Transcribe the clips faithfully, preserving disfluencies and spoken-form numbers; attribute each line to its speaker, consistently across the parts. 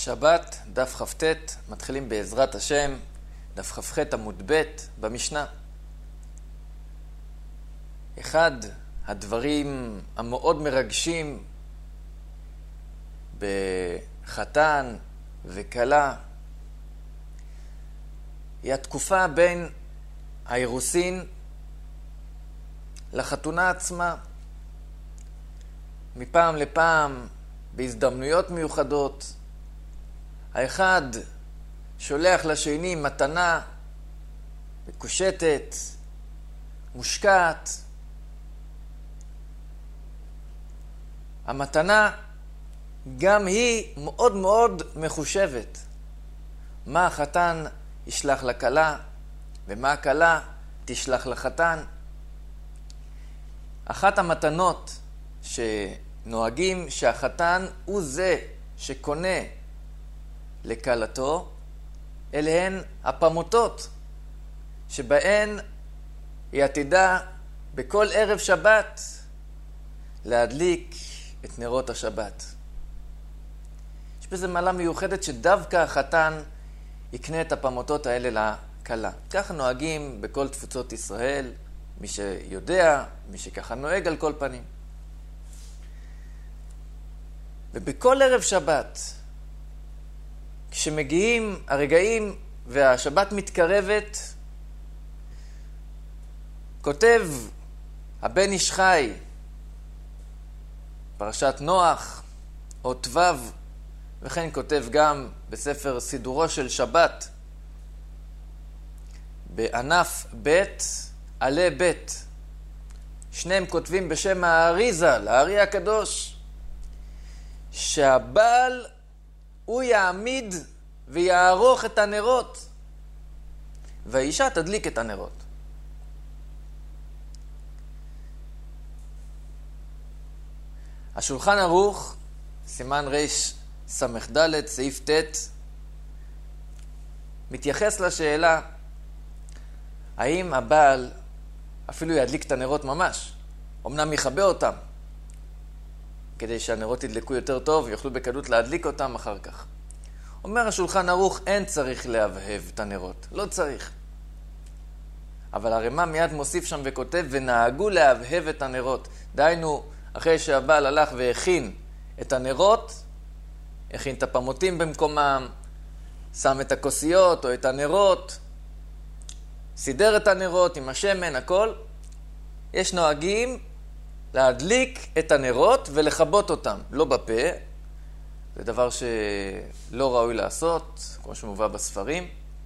Speaker 1: שבת, דף כ"ט, מתחילים בעזרת השם, דף כ"ח עמוד ב' במשנה. אחד הדברים המאוד מרגשים בחתן וכלה היא התקופה בין האירוסין לחתונה עצמה. מפעם לפעם, בהזדמנויות מיוחדות, האחד שולח לשני מתנה מקושטת, מושקעת. המתנה גם היא מאוד מאוד מחושבת. מה החתן ישלח לכלה ומה הכלה תשלח לחתן. אחת המתנות שנוהגים שהחתן הוא זה שקונה לכלתו, אלה הן הפמוטות, שבהן היא עתידה בכל ערב שבת להדליק את נרות השבת. יש בזה מעלה מיוחדת שדווקא החתן יקנה את הפמוטות האלה לכלה. ככה נוהגים בכל תפוצות ישראל, מי שיודע, מי שככה נוהג על כל פנים. ובכל ערב שבת, כשמגיעים הרגעים והשבת מתקרבת, כותב הבן איש חי, פרשת נוח, אות ו', וכן כותב גם בספר סידורו של שבת, בענף ב' עלי ב'. שניהם כותבים בשם האריזה, לארי הקדוש, שהבעל הוא יעמיד ויערוך את הנרות, והאישה תדליק את הנרות. השולחן ערוך, סימן רש סמך ד' סעיף ט', מתייחס לשאלה האם הבעל אפילו ידליק את הנרות ממש, אמנם יכבה אותם, כדי שהנרות ידלקו יותר טוב ויוכלו בקלות להדליק אותם אחר כך. אומר השולחן ערוך, אין צריך להבהב את הנרות, לא צריך. אבל הרמ"א מיד מוסיף שם וכותב, ונהגו להבהב את הנרות. דהיינו, אחרי שהבעל הלך והכין את הנרות, הכין את הפמוטים במקומם, שם את הכוסיות או את הנרות, סידר את הנרות עם השמן, הכל, יש נוהגים להדליק את הנרות ולכבות אותם, לא בפה, זה דבר שלא ראוי לעשות, כמו שמובא בספרים,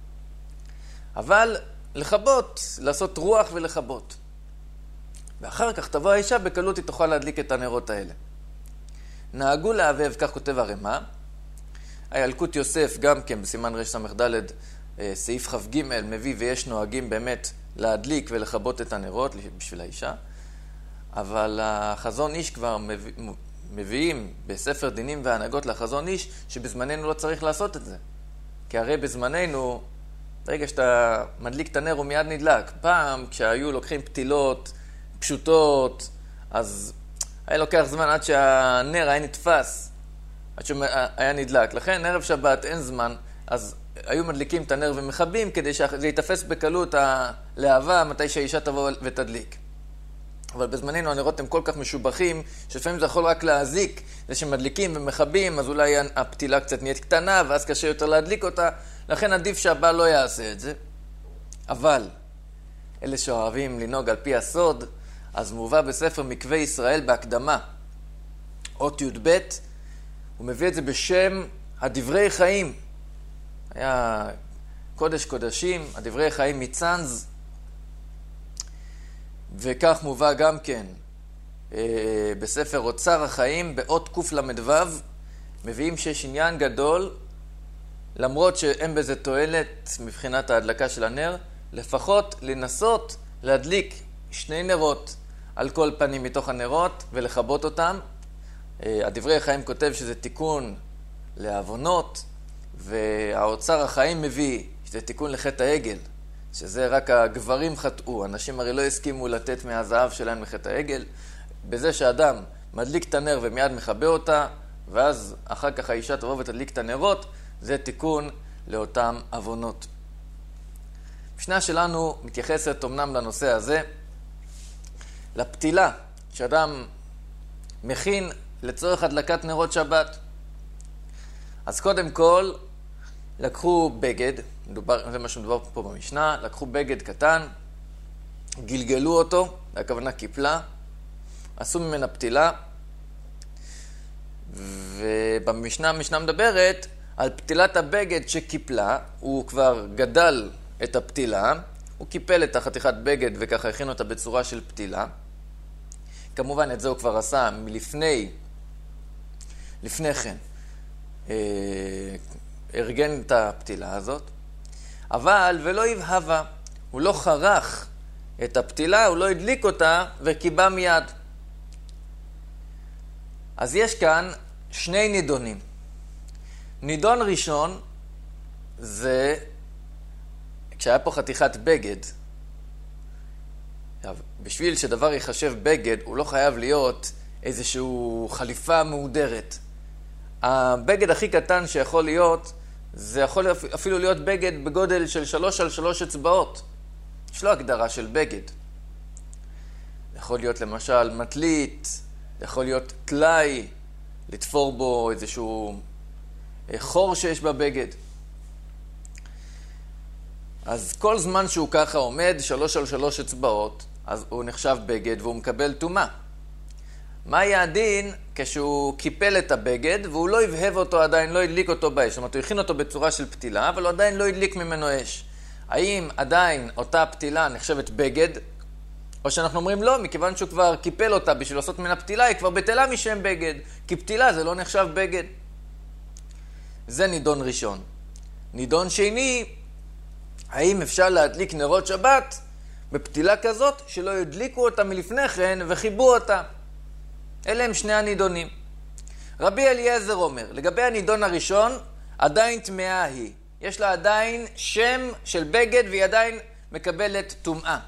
Speaker 1: אבל לכבות, לעשות רוח ולכבות. ואחר כך תבוא האישה, בקלות היא תוכל להדליק את הנרות האלה. נהגו להבהב, כך כותב הרמ"א, הילקוט יוסף גם כן בסימן רש סמך ד' סעיף כ"ג מביא, ויש נוהגים באמת להדליק ולכבות את הנרות בשביל האישה, אבל החזון איש כבר מביא, מביאים בספר דינים והנהגות לחזון איש שבזמננו לא צריך לעשות את זה. כי הרי בזמננו, ברגע שאתה מדליק את הנר הוא מיד נדלק. פעם כשהיו לוקחים פתילות פשוטות, אז היה לוקח זמן עד שהנר היה נתפס, עד שהיה נדלק. לכן ערב שבת אין זמן, אז היו מדליקים את הנר ומכבים כדי שזה יתפס בקלות הלהבה מתי שהאישה תבוא ותדליק. אבל בזמננו הנרות הם כל כך משובחים, שלפעמים זה יכול רק להזיק, זה שמדליקים ומכבים, אז אולי הפתילה קצת נהיית קטנה, ואז קשה יותר להדליק אותה, לכן עדיף שהבעל לא יעשה את זה. אבל אלה שאוהבים לנהוג על פי הסוד, אז מובא בספר מקווה ישראל בהקדמה, אות י"ב, הוא מביא את זה בשם הדברי חיים. היה קודש קודשים, הדברי חיים מצנז, וכך מובא גם כן אה, בספר אוצר החיים, באות קל"ו, מביאים שיש עניין גדול, למרות שאין בזה תועלת מבחינת ההדלקה של הנר, לפחות לנסות להדליק שני נרות על כל פנים מתוך הנרות ולכבות אותם. אה, הדברי החיים כותב שזה תיקון לעוונות, והאוצר החיים מביא שזה תיקון לחטא העגל, שזה רק הגברים חטאו, אנשים הרי לא הסכימו לתת מהזהב שלהם לחטא העגל. בזה שאדם מדליק את הנר ומיד מכבה אותה, ואז אחר כך האישה תבוא ותדליק את הנרות, זה תיקון לאותם אבונות. המשנה שלנו מתייחסת אומנם לנושא הזה, לפתילה שאדם מכין לצורך הדלקת נרות שבת. אז קודם כל לקחו בגד, מדובר, זה מה שמדובר פה במשנה, לקחו בגד קטן, גלגלו אותו, הכוונה קיפלה, עשו ממנה פתילה, ובמשנה המשנה מדברת על פתילת הבגד שקיפלה, הוא כבר גדל את הפתילה, הוא קיפל את החתיכת בגד וככה הכין אותה בצורה של פתילה. כמובן את זה הוא כבר עשה מלפני, לפני כן, אה, ארגן את הפתילה הזאת, אבל ולא הבהבה, הוא לא חרך את הפתילה, הוא לא הדליק אותה וקיבה מיד. אז יש כאן שני נידונים. נידון ראשון זה כשהיה פה חתיכת בגד. בשביל שדבר יחשב בגד, הוא לא חייב להיות איזשהו חליפה מהודרת. הבגד הכי קטן שיכול להיות, זה יכול אפילו להיות בגד בגודל של שלוש על שלוש אצבעות. יש לו הגדרה של בגד. יכול להיות למשל מטלית, יכול להיות תלאי, לתפור בו איזשהו חור שיש בבגד. אז כל זמן שהוא ככה עומד, שלוש על שלוש אצבעות, אז הוא נחשב בגד והוא מקבל טומאה. מה יהיה הדין כשהוא קיפל את הבגד והוא לא הבהב אותו עדיין, לא הדליק אותו באש? זאת אומרת, הוא הכין אותו בצורה של פתילה, אבל הוא עדיין לא הדליק ממנו אש. האם עדיין אותה פתילה נחשבת בגד? או שאנחנו אומרים לא, מכיוון שהוא כבר קיפל אותה בשביל לעשות ממנה פתילה, היא כבר בטלה משם בגד. כי פתילה זה לא נחשב בגד. זה נידון ראשון. נידון שני, האם אפשר להדליק נרות שבת בפתילה כזאת שלא ידליקו אותה מלפני כן וחיבו אותה? אלה הם שני הנידונים. רבי אליעזר אומר, לגבי הנידון הראשון, עדיין טמאה היא. יש לה עדיין שם של בגד והיא עדיין מקבלת טומאה.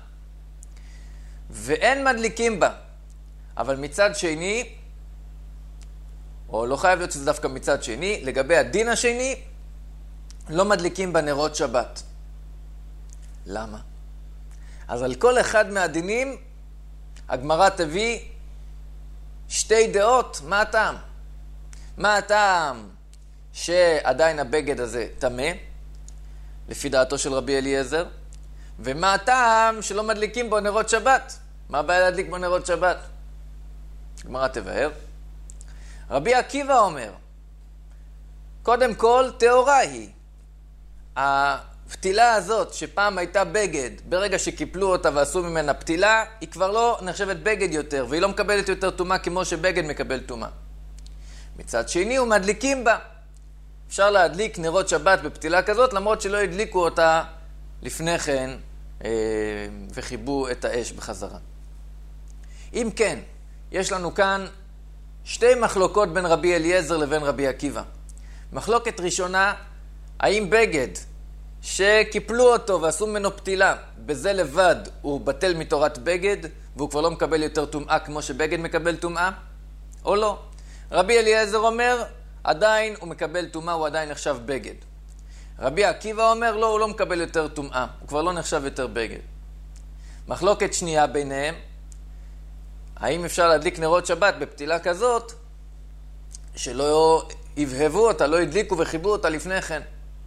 Speaker 1: ואין מדליקים בה. אבל מצד שני, או לא חייב להיות שזה דווקא מצד שני, לגבי הדין השני, לא מדליקים בה נרות שבת. למה? אז על כל אחד מהדינים, הגמרא תביא שתי דעות. מה הטעם? מה הטעם שעדיין הבגד הזה טמא, לפי דעתו של רבי אליעזר, ומה הטעם שלא מדליקים בו נרות שבת? מה הבעיה להדליק בו נרות שבת? הגמרא תבהר. רבי עקיבא אומר, קודם כל טהורה היא. הפתילה הזאת שפעם הייתה בגד, ברגע שקיפלו אותה ועשו ממנה פתילה, היא כבר לא נחשבת בגד יותר, והיא לא מקבלת יותר טומאה כמו שבגד מקבל טומאה. מצד שני, הוא מדליקים בה. אפשר להדליק נרות שבת בפתילה כזאת, למרות שלא הדליקו אותה לפני כן אה, וחיבו את האש בחזרה. אם כן, יש לנו כאן שתי מחלוקות בין רבי אליעזר לבין רבי עקיבא. מחלוקת ראשונה, האם בגד שקיפלו אותו ועשו ממנו פתילה, בזה לבד הוא בטל מתורת בגד, והוא כבר לא מקבל יותר טומאה כמו שבגד מקבל טומאה, או לא? רבי אליעזר אומר, עדיין הוא מקבל טומאה, הוא עדיין נחשב בגד. רבי עקיבא אומר, לא, הוא לא מקבל יותר טומאה, הוא כבר לא נחשב יותר בגד. מחלוקת שנייה ביניהם, האם אפשר להדליק נרות שבת בפתילה כזאת, שלא הבהבו אותה, לא הדליקו וחיבו אותה לפני כן?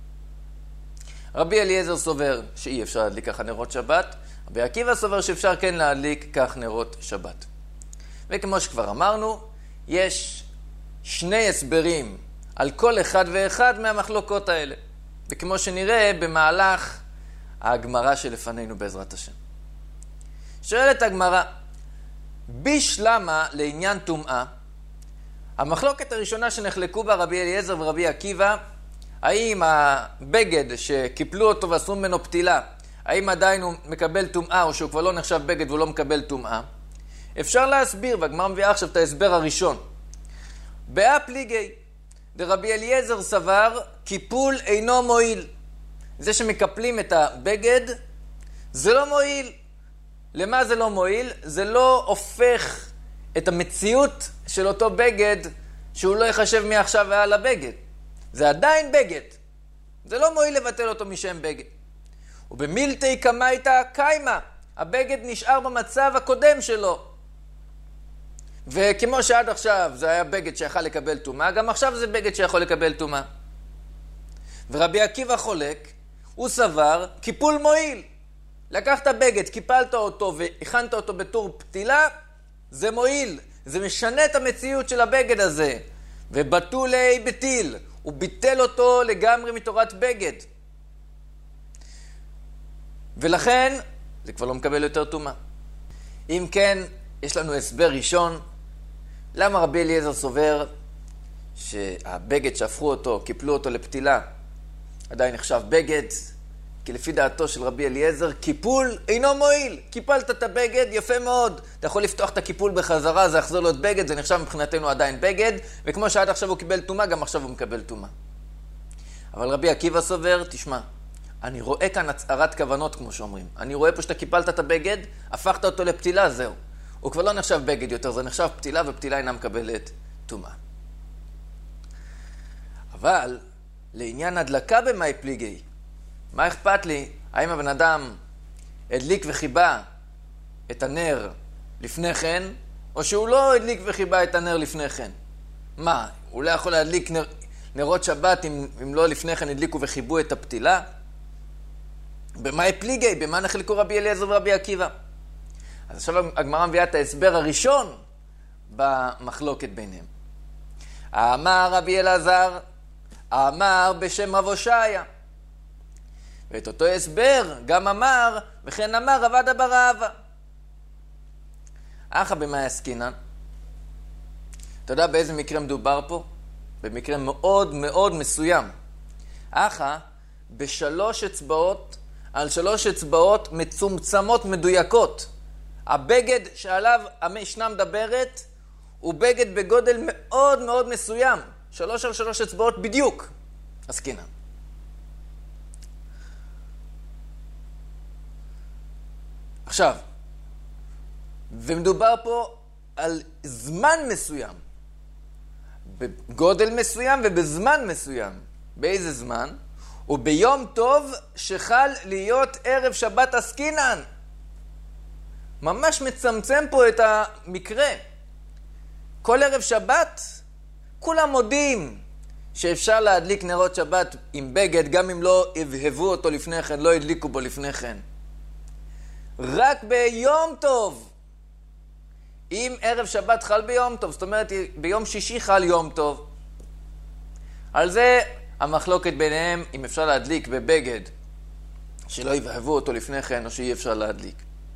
Speaker 1: רבי אליעזר סובר שאי אפשר להדליק ככה נרות שבת, רבי עקיבא סובר שאפשר כן להדליק כך נרות שבת. וכמו שכבר אמרנו, יש שני הסברים על כל אחד ואחד מהמחלוקות האלה. וכמו שנראה במהלך הגמרא שלפנינו בעזרת השם. שואלת הגמרא, בשלמה לעניין טומאה, המחלוקת הראשונה שנחלקו בה רבי אליעזר ורבי עקיבא, האם הבגד שקיפלו אותו ועשו ממנו פתילה, האם עדיין הוא מקבל טומאה או שהוא כבר לא נחשב בגד והוא לא מקבל טומאה? אפשר להסביר, והגמרא מביאה עכשיו את ההסבר הראשון. באה פליגי, דרבי אליעזר סבר, קיפול אינו מועיל. זה שמקפלים את הבגד, זה לא מועיל. למה זה לא מועיל? זה לא הופך את המציאות של אותו בגד שהוא לא יחשב מעכשיו ועל הבגד. זה עדיין בגד. זה לא מועיל לבטל אותו משם בגד. ובמילתי קמייתא קיימא, הבגד נשאר במצב הקודם שלו. וכמו שעד עכשיו זה היה בגד שיכול לקבל טומאה, גם עכשיו זה בגד שיכול לקבל טומאה. ורבי עקיבא חולק, הוא סבר, קיפול מועיל. לקחת בגד, קיפלת אותו והכנת אותו בתור פתילה, זה מועיל. זה משנה את המציאות של הבגד הזה. ובתולי בטיל, הוא ביטל אותו לגמרי מתורת בגד. ולכן, זה כבר לא מקבל יותר טומאה. אם כן, יש לנו הסבר ראשון, למה רבי אליעזר סובר שהבגד שהפכו אותו, קיפלו אותו לפתילה, עדיין נחשב בגד, כי לפי דעתו של רבי אליעזר, קיפול אינו מועיל. קיפלת את הבגד, יפה מאוד. אתה יכול לפתוח את הקיפול בחזרה, זה יחזור להיות בגד, זה נחשב מבחינתנו עדיין בגד, וכמו שעד עכשיו הוא קיבל טומאה, גם עכשיו הוא מקבל טומאה. אבל רבי עקיבא סובר, תשמע, אני רואה כאן הצהרת כוונות, כמו שאומרים. אני רואה פה שאתה קיפלת את הבגד, הפכת אותו לפתילה, זהו. הוא כבר לא נחשב בגד יותר, זה נחשב פתילה, ופתילה אינה מקבלת טומאה. אבל, לעניין הדלקה במאי פליגי, מה אכפת לי? האם הבן אדם הדליק וחיבה את הנר לפני כן, או שהוא לא הדליק וחיבה את הנר לפני כן? מה, הוא לא יכול להדליק נר, נרות שבת אם, אם לא לפני כן הדליקו וחיבו את הפתילה? במאי פליגי, במה נחלקו רבי אליעזר ורבי עקיבא? אז עכשיו הגמרא מביאה את ההסבר הראשון במחלוקת ביניהם. אמר רבי אלעזר, אמר בשם רב הושעיה. ואת אותו הסבר גם אמר, וכן אמר רב עדה בר אבא. אחא במאי עסקינן. אתה יודע באיזה מקרה מדובר פה? במקרה מאוד מאוד מסוים. אחא בשלוש אצבעות, על שלוש אצבעות מצומצמות מדויקות. הבגד שעליו המשנה מדברת הוא בגד בגודל מאוד מאוד מסוים. שלוש על שלוש אצבעות בדיוק. עסקינן. עכשיו, ומדובר פה על זמן מסוים, בגודל מסוים ובזמן מסוים. באיזה זמן? וביום טוב שחל להיות ערב שבת עסקינן. ממש מצמצם פה את המקרה. כל ערב שבת, כולם מודים שאפשר להדליק נרות שבת עם בגד, גם אם לא הבהבו אותו לפני כן, לא הדליקו בו לפני כן. רק ביום טוב. אם ערב שבת חל ביום טוב, זאת אומרת ביום שישי חל יום טוב. על זה המחלוקת ביניהם, אם אפשר להדליק בבגד שלא יבהבו אותו לפני כן, או שאי אפשר להדליק.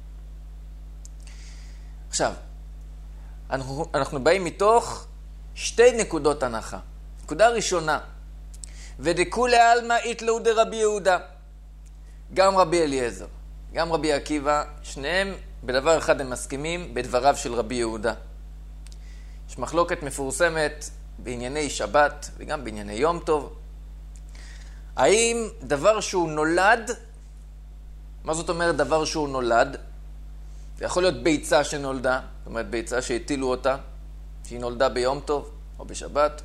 Speaker 1: עכשיו, אנחנו, אנחנו באים מתוך שתי נקודות הנחה. נקודה ראשונה, ודכולי עלמא איתלאו דרבי יהודה. גם רבי אליעזר, גם רבי עקיבא, שניהם בדבר אחד הם מסכימים, בדבריו של רבי יהודה. יש מחלוקת מפורסמת בענייני שבת וגם בענייני יום טוב. האם דבר שהוא נולד, מה זאת אומרת דבר שהוא נולד? זה יכול להיות ביצה שנולדה, זאת אומרת ביצה שהטילו אותה, שהיא נולדה ביום טוב או בשבת.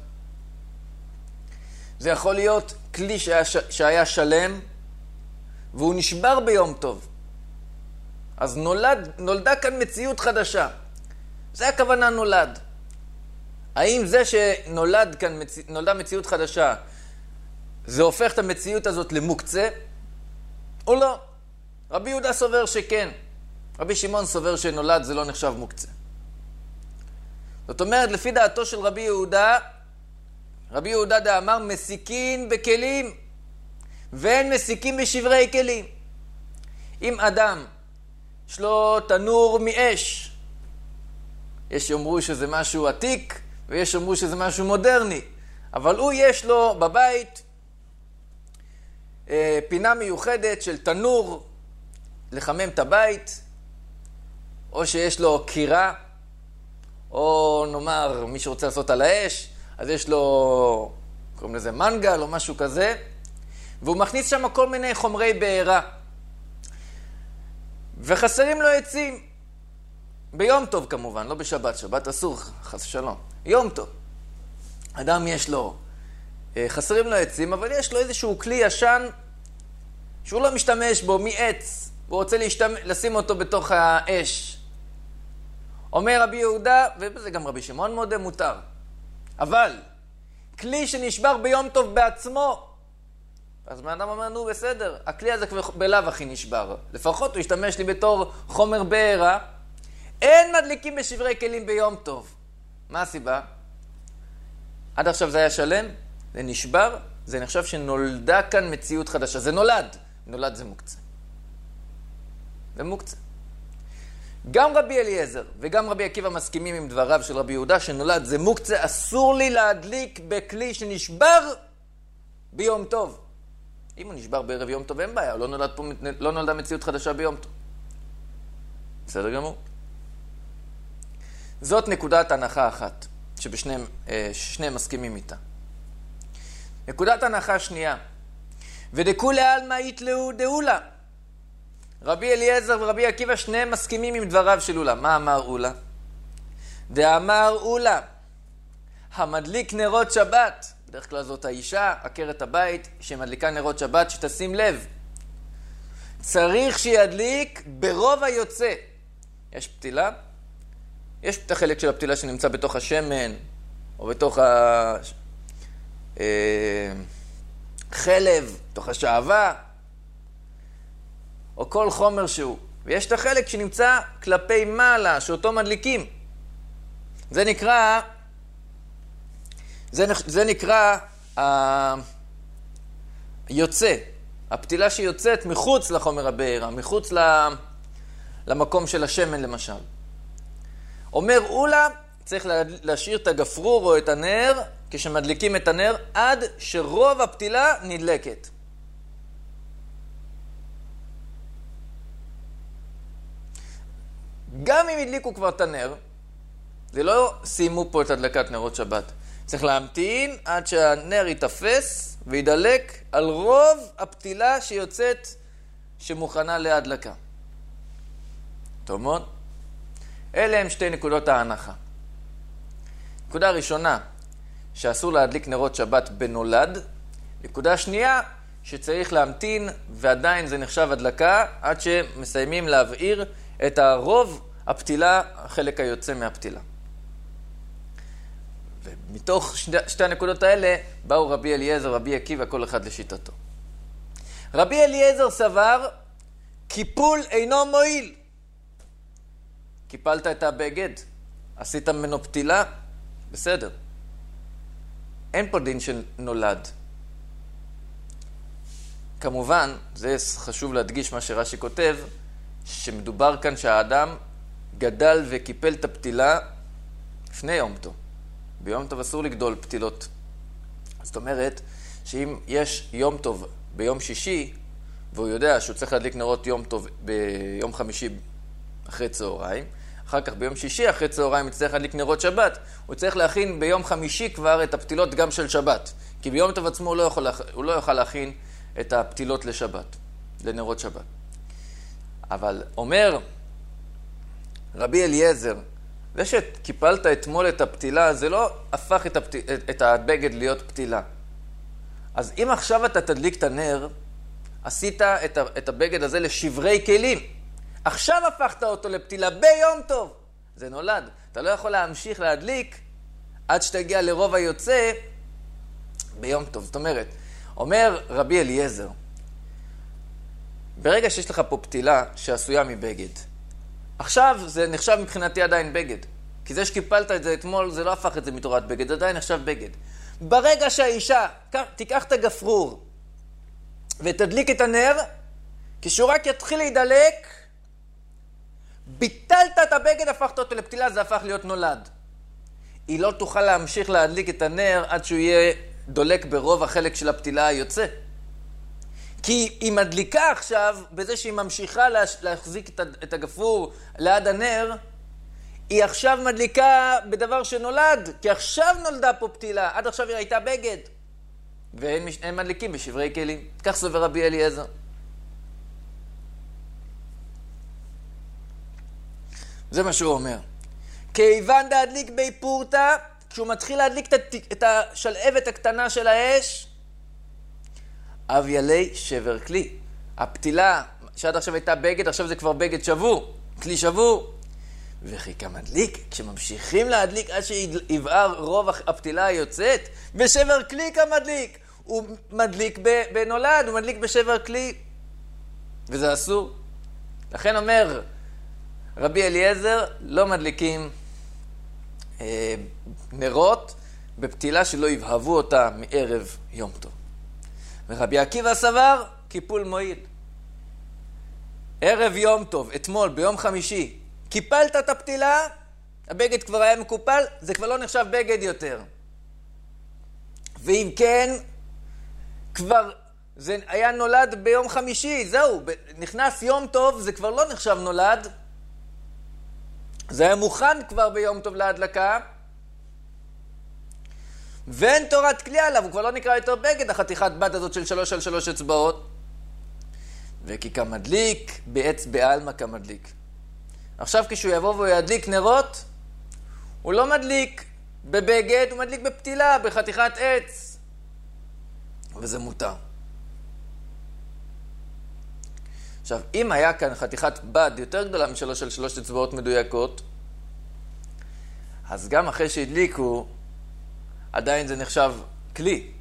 Speaker 1: זה יכול להיות כלי שהיה, שהיה שלם והוא נשבר ביום טוב. אז נולד, נולדה כאן מציאות חדשה. זה הכוונה נולד. האם זה שנולד כאן, נולדה מציאות חדשה, זה הופך את המציאות הזאת למוקצה? או לא? רבי יהודה סובר שכן. רבי שמעון סובר שנולד זה לא נחשב מוקצה. זאת אומרת, לפי דעתו של רבי יהודה, רבי יהודה דאמר מסיקין בכלים, ואין מסיקים בשברי כלים. אם אדם יש לו תנור מאש, יש שאומרו שזה משהו עתיק, ויש שאומרו שזה משהו מודרני, אבל הוא יש לו בבית אה, פינה מיוחדת של תנור לחמם את הבית, או שיש לו קירה, או נאמר מי שרוצה לעשות על האש, אז יש לו, קוראים לזה מנגל או משהו כזה, והוא מכניס שם כל מיני חומרי בעירה. וחסרים לו עצים. ביום טוב כמובן, לא בשבת, שבת אסור, חס ושלום. יום טוב. אדם יש לו, חסרים לו עצים, אבל יש לו איזשהו כלי ישן שהוא לא משתמש בו מעץ, הוא רוצה להשתמש, לשים אותו בתוך האש. אומר רבי יהודה, וזה גם רבי שמעון מודה, מותר. אבל כלי שנשבר ביום טוב בעצמו, אז האדם אומר, נו בסדר, הכלי הזה כבר בלאו הכי נשבר. לפחות הוא ישתמש לי בתור חומר בעירה. אין מדליקים בשברי כלים ביום טוב. מה הסיבה? עד עכשיו זה היה שלם, זה נשבר, זה נחשב שנולדה כאן מציאות חדשה. זה נולד. נולד זה מוקצה. זה מוקצה. גם רבי אליעזר וגם רבי עקיבא מסכימים עם דבריו של רבי יהודה שנולד זה מוקצה, אסור לי להדליק בכלי שנשבר ביום טוב. אם הוא נשבר בערב יום טוב אין בעיה, לא, נולד פה, לא נולדה מציאות חדשה ביום טוב. בסדר גמור. זאת נקודת הנחה אחת, שבשניהם שניהם מסכימים איתה. נקודת הנחה שנייה. ודכולי עלמא יתלאו דאולה. רבי אליעזר ורבי עקיבא שניהם מסכימים עם דבריו של אולה. מה אמר אולה? דאמר אולה, המדליק נרות שבת. בדרך כלל זאת האישה, עקרת הבית, שמדליקה נרות שבת, שתשים לב. צריך שידליק ברוב היוצא. יש פתילה, יש את החלק של הפתילה שנמצא בתוך השמן, או בתוך החלב, בתוך השעבה, או כל חומר שהוא. ויש את החלק שנמצא כלפי מעלה, שאותו מדליקים. זה נקרא, זה, זה נקרא היוצא, הפתילה שיוצאת מחוץ לחומר הבעירה, מחוץ למקום של השמן למשל. אומר אולה, צריך להשאיר את הגפרור או את הנר, כשמדליקים את הנר, עד שרוב הפתילה נדלקת. גם אם הדליקו כבר את הנר, זה לא סיימו פה את הדלקת נרות שבת. צריך להמתין עד שהנר יתפס וידלק על רוב הפתילה שיוצאת שמוכנה להדלקה. טוב מאוד. אלה הם שתי נקודות ההנחה. נקודה ראשונה, שאסור להדליק נרות שבת בנולד. נקודה שנייה, שצריך להמתין ועדיין זה נחשב הדלקה עד שמסיימים להבעיר את הרוב הפתילה, החלק היוצא מהפתילה. ומתוך שתי, שתי הנקודות האלה באו רבי אליעזר ורבי עקיבא, כל אחד לשיטתו. רבי אליעזר סבר, קיפול אינו מועיל. קיפלת את הבגד, עשית ממנו פתילה, בסדר. אין פה דין של נולד. כמובן, זה חשוב להדגיש מה שרש"י כותב, שמדובר כאן שהאדם גדל וקיפל את הפתילה לפני יום טוב. ביום טוב אסור לגדול פתילות. זאת אומרת, שאם יש יום טוב ביום שישי, והוא יודע שהוא צריך להדליק נרות יום טוב ביום חמישי אחרי צהריים, אחר כך ביום שישי אחרי צהריים יצטרך להדליק נרות שבת, הוא צריך להכין ביום חמישי כבר את הפתילות גם של שבת. כי ביום טוב עצמו הוא לא יכול, הוא לא יכול להכין את הפתילות לשבת, לנרות שבת. אבל אומר רבי אליעזר, זה שקיפלת אתמול את הפתילה, זה לא הפך את, הפת... את הבגד להיות פתילה. אז אם עכשיו אתה תדליק את הנר, עשית את, ה... את הבגד הזה לשברי כלים. עכשיו הפכת אותו לפתילה ביום טוב. זה נולד. אתה לא יכול להמשיך להדליק עד שתגיע לרוב היוצא ביום טוב. זאת אומרת, אומר רבי אליעזר, ברגע שיש לך פה פתילה שעשויה מבגד, עכשיו זה נחשב מבחינתי עדיין בגד. כי זה שקיפלת את זה אתמול, זה לא הפך את זה מתורת בגד, זה עדיין נחשב בגד. ברגע שהאישה תיקח את הגפרור ותדליק את הנר, כשהוא רק יתחיל להידלק, ביטלת את הבגד, הפכת אותו לפתילה, זה הפך להיות נולד. היא לא תוכל להמשיך להדליק את הנר עד שהוא יהיה דולק ברוב החלק של הפתילה היוצא. כי היא מדליקה עכשיו, בזה שהיא ממשיכה להחזיק את הגפרור ליד הנר, היא עכשיו מדליקה בדבר שנולד, כי עכשיו נולדה פה פתילה, עד עכשיו היא הייתה בגד. והם מדליקים בשברי כלים. כך סובר רבי אליעזר. זה מה שהוא אומר. כיוון דהדליק בי פורתא, כשהוא מתחיל להדליק את השלהבת הקטנה של האש, אביילי שבר כלי. הפתילה שעד עכשיו הייתה בגד, עכשיו זה כבר בגד שבור, כלי שבור. וכי כמדליק, כשממשיכים להדליק עד שיבער רוב הפתילה היוצאת, בשבר כלי כמדליק. הוא מדליק בנולד, הוא מדליק בשבר כלי. וזה אסור. לכן אומר רבי אליעזר, לא מדליקים אה, נרות בפתילה שלא יבהבו אותה מערב יום טוב. ורבי עקיבא סבר, קיפול מועיל. ערב יום טוב, אתמול, ביום חמישי, קיפלת את הפתילה, הבגד כבר היה מקופל, זה כבר לא נחשב בגד יותר. ואם כן, כבר זה היה נולד ביום חמישי, זהו, נכנס יום טוב, זה כבר לא נחשב נולד. זה היה מוכן כבר ביום טוב להדלקה. ואין תורת כלי עליו, הוא כבר לא נקרא יותר בגד, החתיכת בת הזאת של שלוש על שלוש אצבעות. וכי כמדליק, בעץ בעלמא כמדליק. עכשיו כשהוא יבוא והוא ידליק נרות, הוא לא מדליק בבגד, הוא מדליק בפתילה, בחתיכת עץ. וזה מותר. עכשיו, אם היה כאן חתיכת בד יותר גדולה משלוש על שלוש אצבעות מדויקות, אז גם אחרי שהדליקו, עדיין זה נחשב כלי.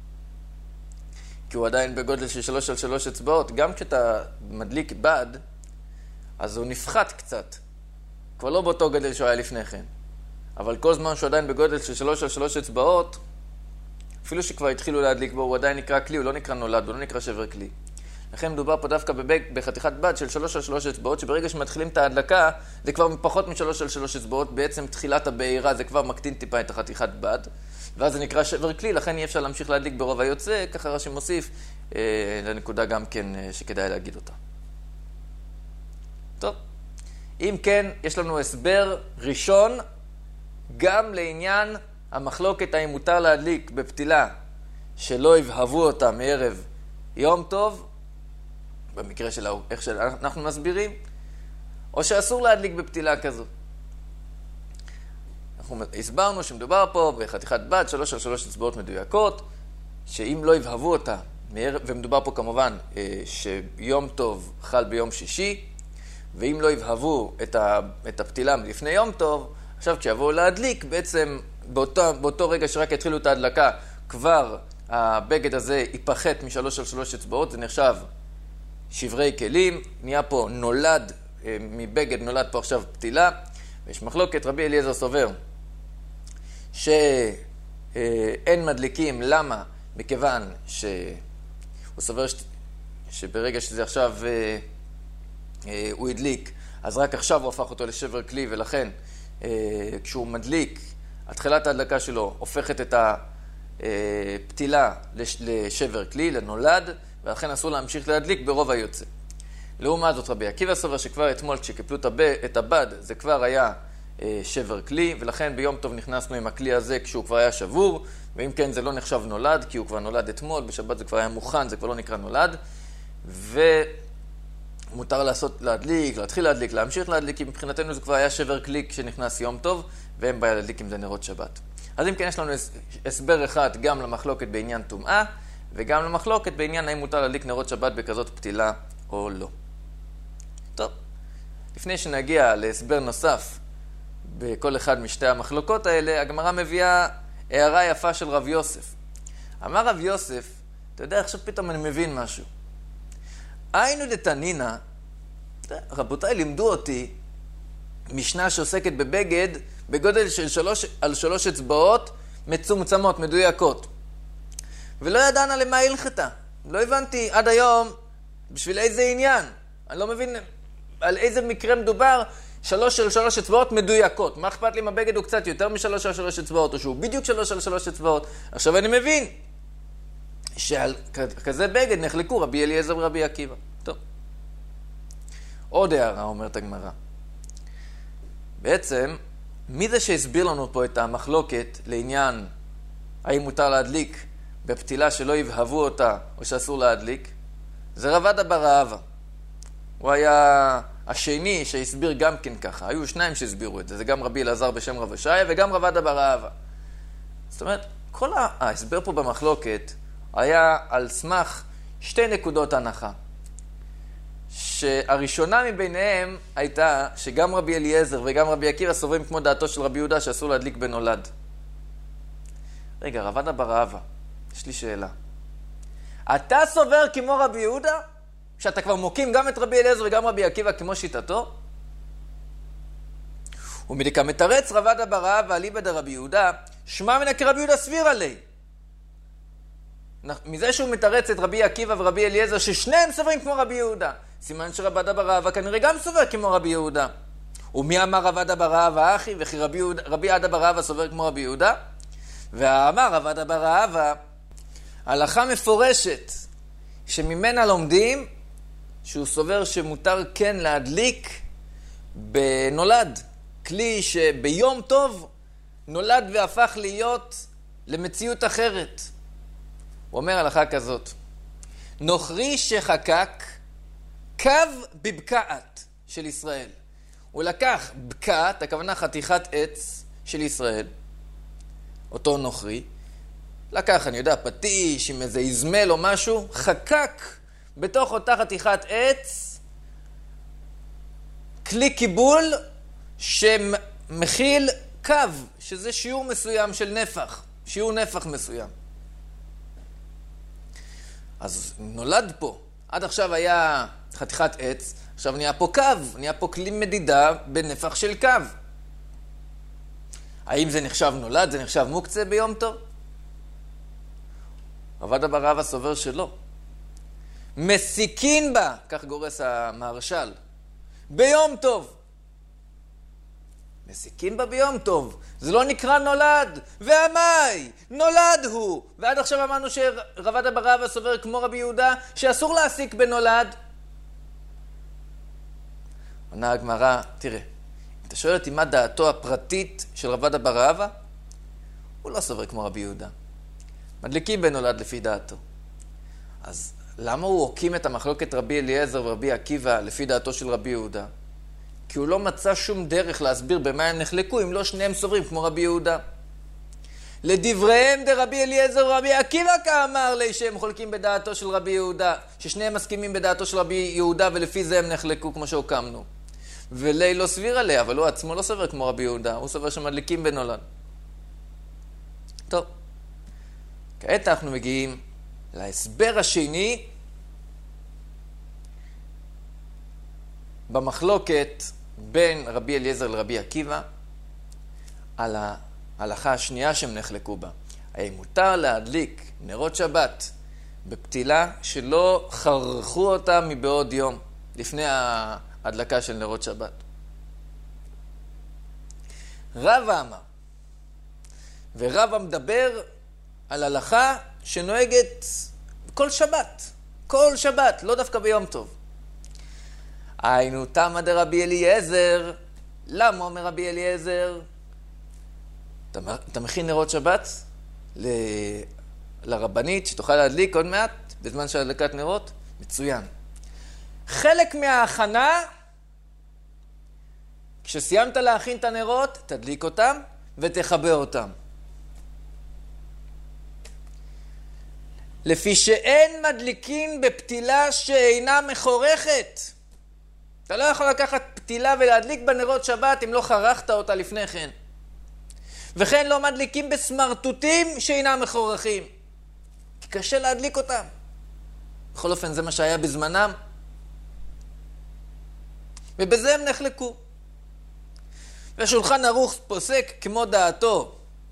Speaker 1: כי הוא עדיין בגודל של שלוש על שלוש אצבעות. גם כשאתה מדליק בד, אז הוא נפחת קצת. כבר לא באותו גודל שהוא היה לפני כן. אבל כל זמן שהוא עדיין בגודל של שלוש על שלוש אצבעות, אפילו שכבר התחילו להדליק בו, הוא עדיין נקרא כלי, הוא לא נקרא נולד, הוא לא נקרא שבר כלי. לכן מדובר פה דווקא בבג, בחתיכת בד של שלוש על שלוש אצבעות, שברגע שמתחילים את ההדלקה, זה כבר פחות משלוש על שלוש אצבעות, בעצם תחילת הבעירה זה כבר מקטין טיפה את החתיכת בד, ואז זה נקרא שבר כלי, לכן אי אפשר להמשיך להדליק ברוב היוצא, ככה רש"י מוסיף אה, לנקודה גם כן אה, שכדאי להגיד אותה. טוב, אם כן, יש לנו הסבר ראשון, גם לעניין המחלוקת האם מותר להדליק בפתילה שלא יבהבו אותה מערב יום טוב, במקרה של איך שאנחנו מסבירים, או שאסור להדליק בפתילה כזו. אנחנו הסברנו שמדובר פה בחתיכת בד, שלוש על שלוש אצבעות מדויקות, שאם לא יבהבו אותה, ומדובר פה כמובן שיום טוב חל ביום שישי, ואם לא יבהבו את הפתילה מלפני יום טוב, עכשיו כשיבואו להדליק, בעצם באותו, באותו רגע שרק התחילו את ההדלקה, כבר הבגד הזה ייפחת משלוש על שלוש אצבעות, זה נחשב שברי כלים, נהיה פה נולד, מבגד נולד פה עכשיו פתילה, ויש מחלוקת, רבי אליעזר סובר, שאין מדליקים, למה? מכיוון שהוא סובר ש... שברגע שזה עכשיו הוא הדליק, אז רק עכשיו הוא הפך אותו לשבר כלי, ולכן כשהוא מדליק, התחילת ההדלקה שלו הופכת את הפתילה לשבר כלי, לנולד, ולכן אסור להמשיך להדליק ברוב היוצא. לעומת זאת רבי עקיבא סובר שכבר אתמול כשקיפלו את הבד זה כבר היה שבר כלי, ולכן ביום טוב נכנסנו עם הכלי הזה כשהוא כבר היה שבור, ואם כן זה לא נחשב נולד כי הוא כבר נולד אתמול, בשבת זה כבר היה מוכן, זה כבר לא נקרא נולד, ומותר לעשות, להדליק, להתחיל להדליק, להמשיך להדליק, כי מבחינתנו זה כבר היה שבר כלי כשנכנס יום טוב, ואין בעיה להדליק עם זה נרות שבת. אז אם כן יש לנו הסבר אחד גם למחלוקת בעניין טומאה, וגם למחלוקת בעניין האם מותר להדליק נרות שבת בכזאת פתילה או לא. טוב, לפני שנגיע להסבר נוסף בכל אחד משתי המחלוקות האלה, הגמרא מביאה הערה יפה של רב יוסף. אמר רב יוסף, אתה יודע, עכשיו פתאום אני מבין משהו. היינו דתנינא, רבותיי לימדו אותי, משנה שעוסקת בבגד בגודל של שלוש על שלוש אצבעות מצומצמות, מדויקות. ולא ידענה למה הלכתה. לא הבנתי עד היום בשביל איזה עניין. אני לא מבין על איזה מקרה מדובר, שלוש על שלוש אצבעות מדויקות. מה אכפת לי אם הבגד הוא קצת יותר משלוש על שלוש אצבעות, או שהוא בדיוק שלוש על שלוש אצבעות. עכשיו אני מבין שעל כזה בגד נחלקו רבי אליעזר ורבי עקיבא. טוב. עוד הערה, אומרת הגמרא. בעצם, מי זה שהסביר לנו פה את המחלוקת לעניין האם מותר להדליק בפתילה שלא יבהבו אותה או שאסור להדליק? זה רב עדה בר אהבה. הוא היה השני שהסביר גם כן ככה. היו שניים שהסבירו את זה. זה גם רבי אלעזר בשם רב אשעיה וגם רב עדה בר אהבה. זאת אומרת, כל ההסבר פה במחלוקת היה על סמך שתי נקודות הנחה. שהראשונה מביניהם הייתה שגם רבי אליעזר וגם רבי עקיבא סוברים כמו דעתו של רבי יהודה שאסור להדליק בנולד. רגע, רב עדה בר אהבה, יש לי שאלה. אתה סובר כמו רבי יהודה? שאתה כבר מוקים גם את רבי אליעזר וגם רבי עקיבא כמו שיטתו? ומדיקה מתרץ רב עדה בר אהבה אליבא דרבי יהודה, שמע מנה כרבי יהודה סביר עלי. מזה שהוא מתרץ את רבי עקיבא ורבי אליעזר ששניהם סוברים כמו רבי יהודה. סימן שרב עדה בר אהבה כנראה גם סובר כמו רבי יהודה. ומי אמר רב עדה בר אהבה אחי וכי רבי, רבי עדה בר אהבה סובר כמו רבי יהודה? ואמר רב עדה בר אהבה הלכה מפורשת שממנה לומדים שהוא סובר שמותר כן להדליק בנולד. כלי שביום טוב נולד והפך להיות למציאות אחרת. הוא אומר הלכה כזאת, נוכרי שחקק קו בבקעת של ישראל. הוא לקח בקעת, הכוונה חתיכת עץ של ישראל, אותו נוכרי, לקח, אני יודע, פטיש עם איזה איזמל או משהו, חקק בתוך אותה חתיכת עץ כלי קיבול שמכיל קו, שזה שיעור מסוים של נפח, שיעור נפח מסוים. אז נולד פה, עד עכשיו היה חתיכת עץ, עכשיו נהיה פה קו, נהיה פה כלי מדידה בנפח של קו. האם זה נחשב נולד, זה נחשב מוקצה ביום טוב? רב עדה בר אהבה סובר שלא. מסיקין בה, כך גורס המהרש"ל, ביום טוב. מסיקין בה ביום טוב, זה לא נקרא נולד, והמאי, נולד הוא. ועד עכשיו אמרנו שרב עדה בר אהבה סובר כמו רבי יהודה, שאסור להסיק בנולד. עונה הגמרא, תראה, אם אתה שואל אותי מה דעתו הפרטית של רב עדה בר אהבה, הוא לא סובר כמו רבי יהודה. מדליקים בנולד לפי דעתו. אז למה הוא הוקים את המחלוקת רבי אליעזר ורבי עקיבא לפי דעתו של רבי יהודה? כי הוא לא מצא שום דרך להסביר במה הם נחלקו, אם לא שניהם סוברים כמו רבי יהודה. לדבריהם דרבי אליעזר ורבי עקיבא כאמר לי שהם חולקים בדעתו של רבי יהודה, ששניהם מסכימים בדעתו של רבי יהודה ולפי זה הם נחלקו כמו שהוקמנו. ולי לא סביר עליה, אבל הוא עצמו לא סובר כמו רבי יהודה, הוא סובר שמדליקים בנולד. טוב, כעת אנחנו מגיעים להסבר השני במחלוקת בין רבי אליעזר לרבי עקיבא על ההלכה השנייה שהם נחלקו בה. האם מותר להדליק נרות שבת בפתילה שלא חרכו אותה מבעוד יום לפני ההדלקה של נרות שבת? רבא אמר, ורבא מדבר על הלכה שנוהגת כל שבת, כל שבת, לא דווקא ביום טוב. היינו תמא דרבי אליעזר. למה אומר רבי אליעזר? אתה, אתה מכין נרות שבת ל, לרבנית שתוכל להדליק עוד מעט בזמן של הדלקת נרות? מצוין. חלק מההכנה, כשסיימת להכין את הנרות, תדליק אותם ותחבר אותם. לפי שאין מדליקין בפתילה שאינה מחורכת. אתה לא יכול לקחת פתילה ולהדליק בנרות שבת אם לא חרכת אותה לפני כן. וכן לא מדליקים בסמרטוטים שאינם מחורכים, כי קשה להדליק אותם. בכל אופן זה מה שהיה בזמנם, ובזה הם נחלקו. והשולחן ערוך פוסק כמו דעתו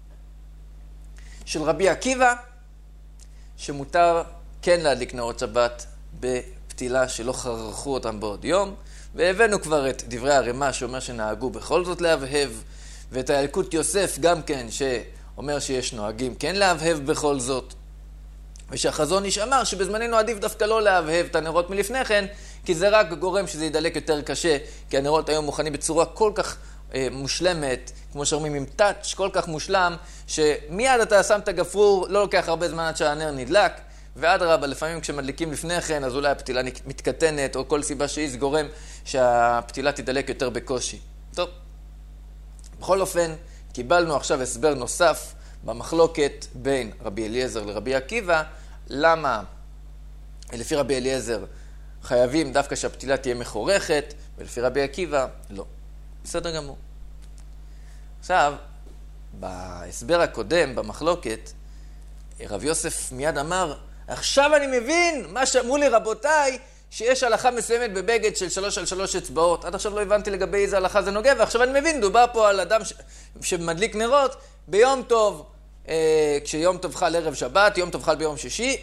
Speaker 1: של רבי עקיבא, שמותר כן להדליק נרות שבת בפתילה שלא חרכו אותם בעוד יום, והבאנו כבר את דברי הרמ"א שאומר שנהגו בכל זאת להבהב, ואת הילקוט יוסף גם כן שאומר שיש נוהגים כן להבהב בכל זאת, ושהחזון איש אמר שבזמננו עדיף דווקא לא להבהב את הנרות מלפני כן, כי זה רק גורם שזה ידלק יותר קשה, כי הנרות היום מוכנים בצורה כל כך אה, מושלמת, כמו שאומרים עם טאץ' כל כך מושלם, שמיד אתה שם את הגפרור, לא לוקח הרבה זמן עד שהנר נדלק, ועד רבה, לפעמים כשמדליקים לפני כן, אז אולי הפתילה מתקטנת, או כל סיבה שהיא, זה גורם שהפתילה תדלק יותר בקושי. טוב, בכל אופן, קיבלנו עכשיו הסבר נוסף במחלוקת בין רבי אליעזר לרבי עקיבא, למה לפי רבי אליעזר חייבים דווקא שהפתילה תהיה מחורכת, ולפי רבי עקיבא לא. בסדר גמור. עכשיו, בהסבר הקודם, במחלוקת, רב יוסף מיד אמר, עכשיו אני מבין מה שאמרו לי רבותיי, שיש הלכה מסוימת בבגד של שלוש על שלוש אצבעות. עד עכשיו לא הבנתי לגבי איזה הלכה זה נוגע, ועכשיו אני מבין, דובר פה על אדם ש... שמדליק נרות ביום טוב, אה, כשיום טוב חל ערב שבת, יום טוב חל ביום שישי,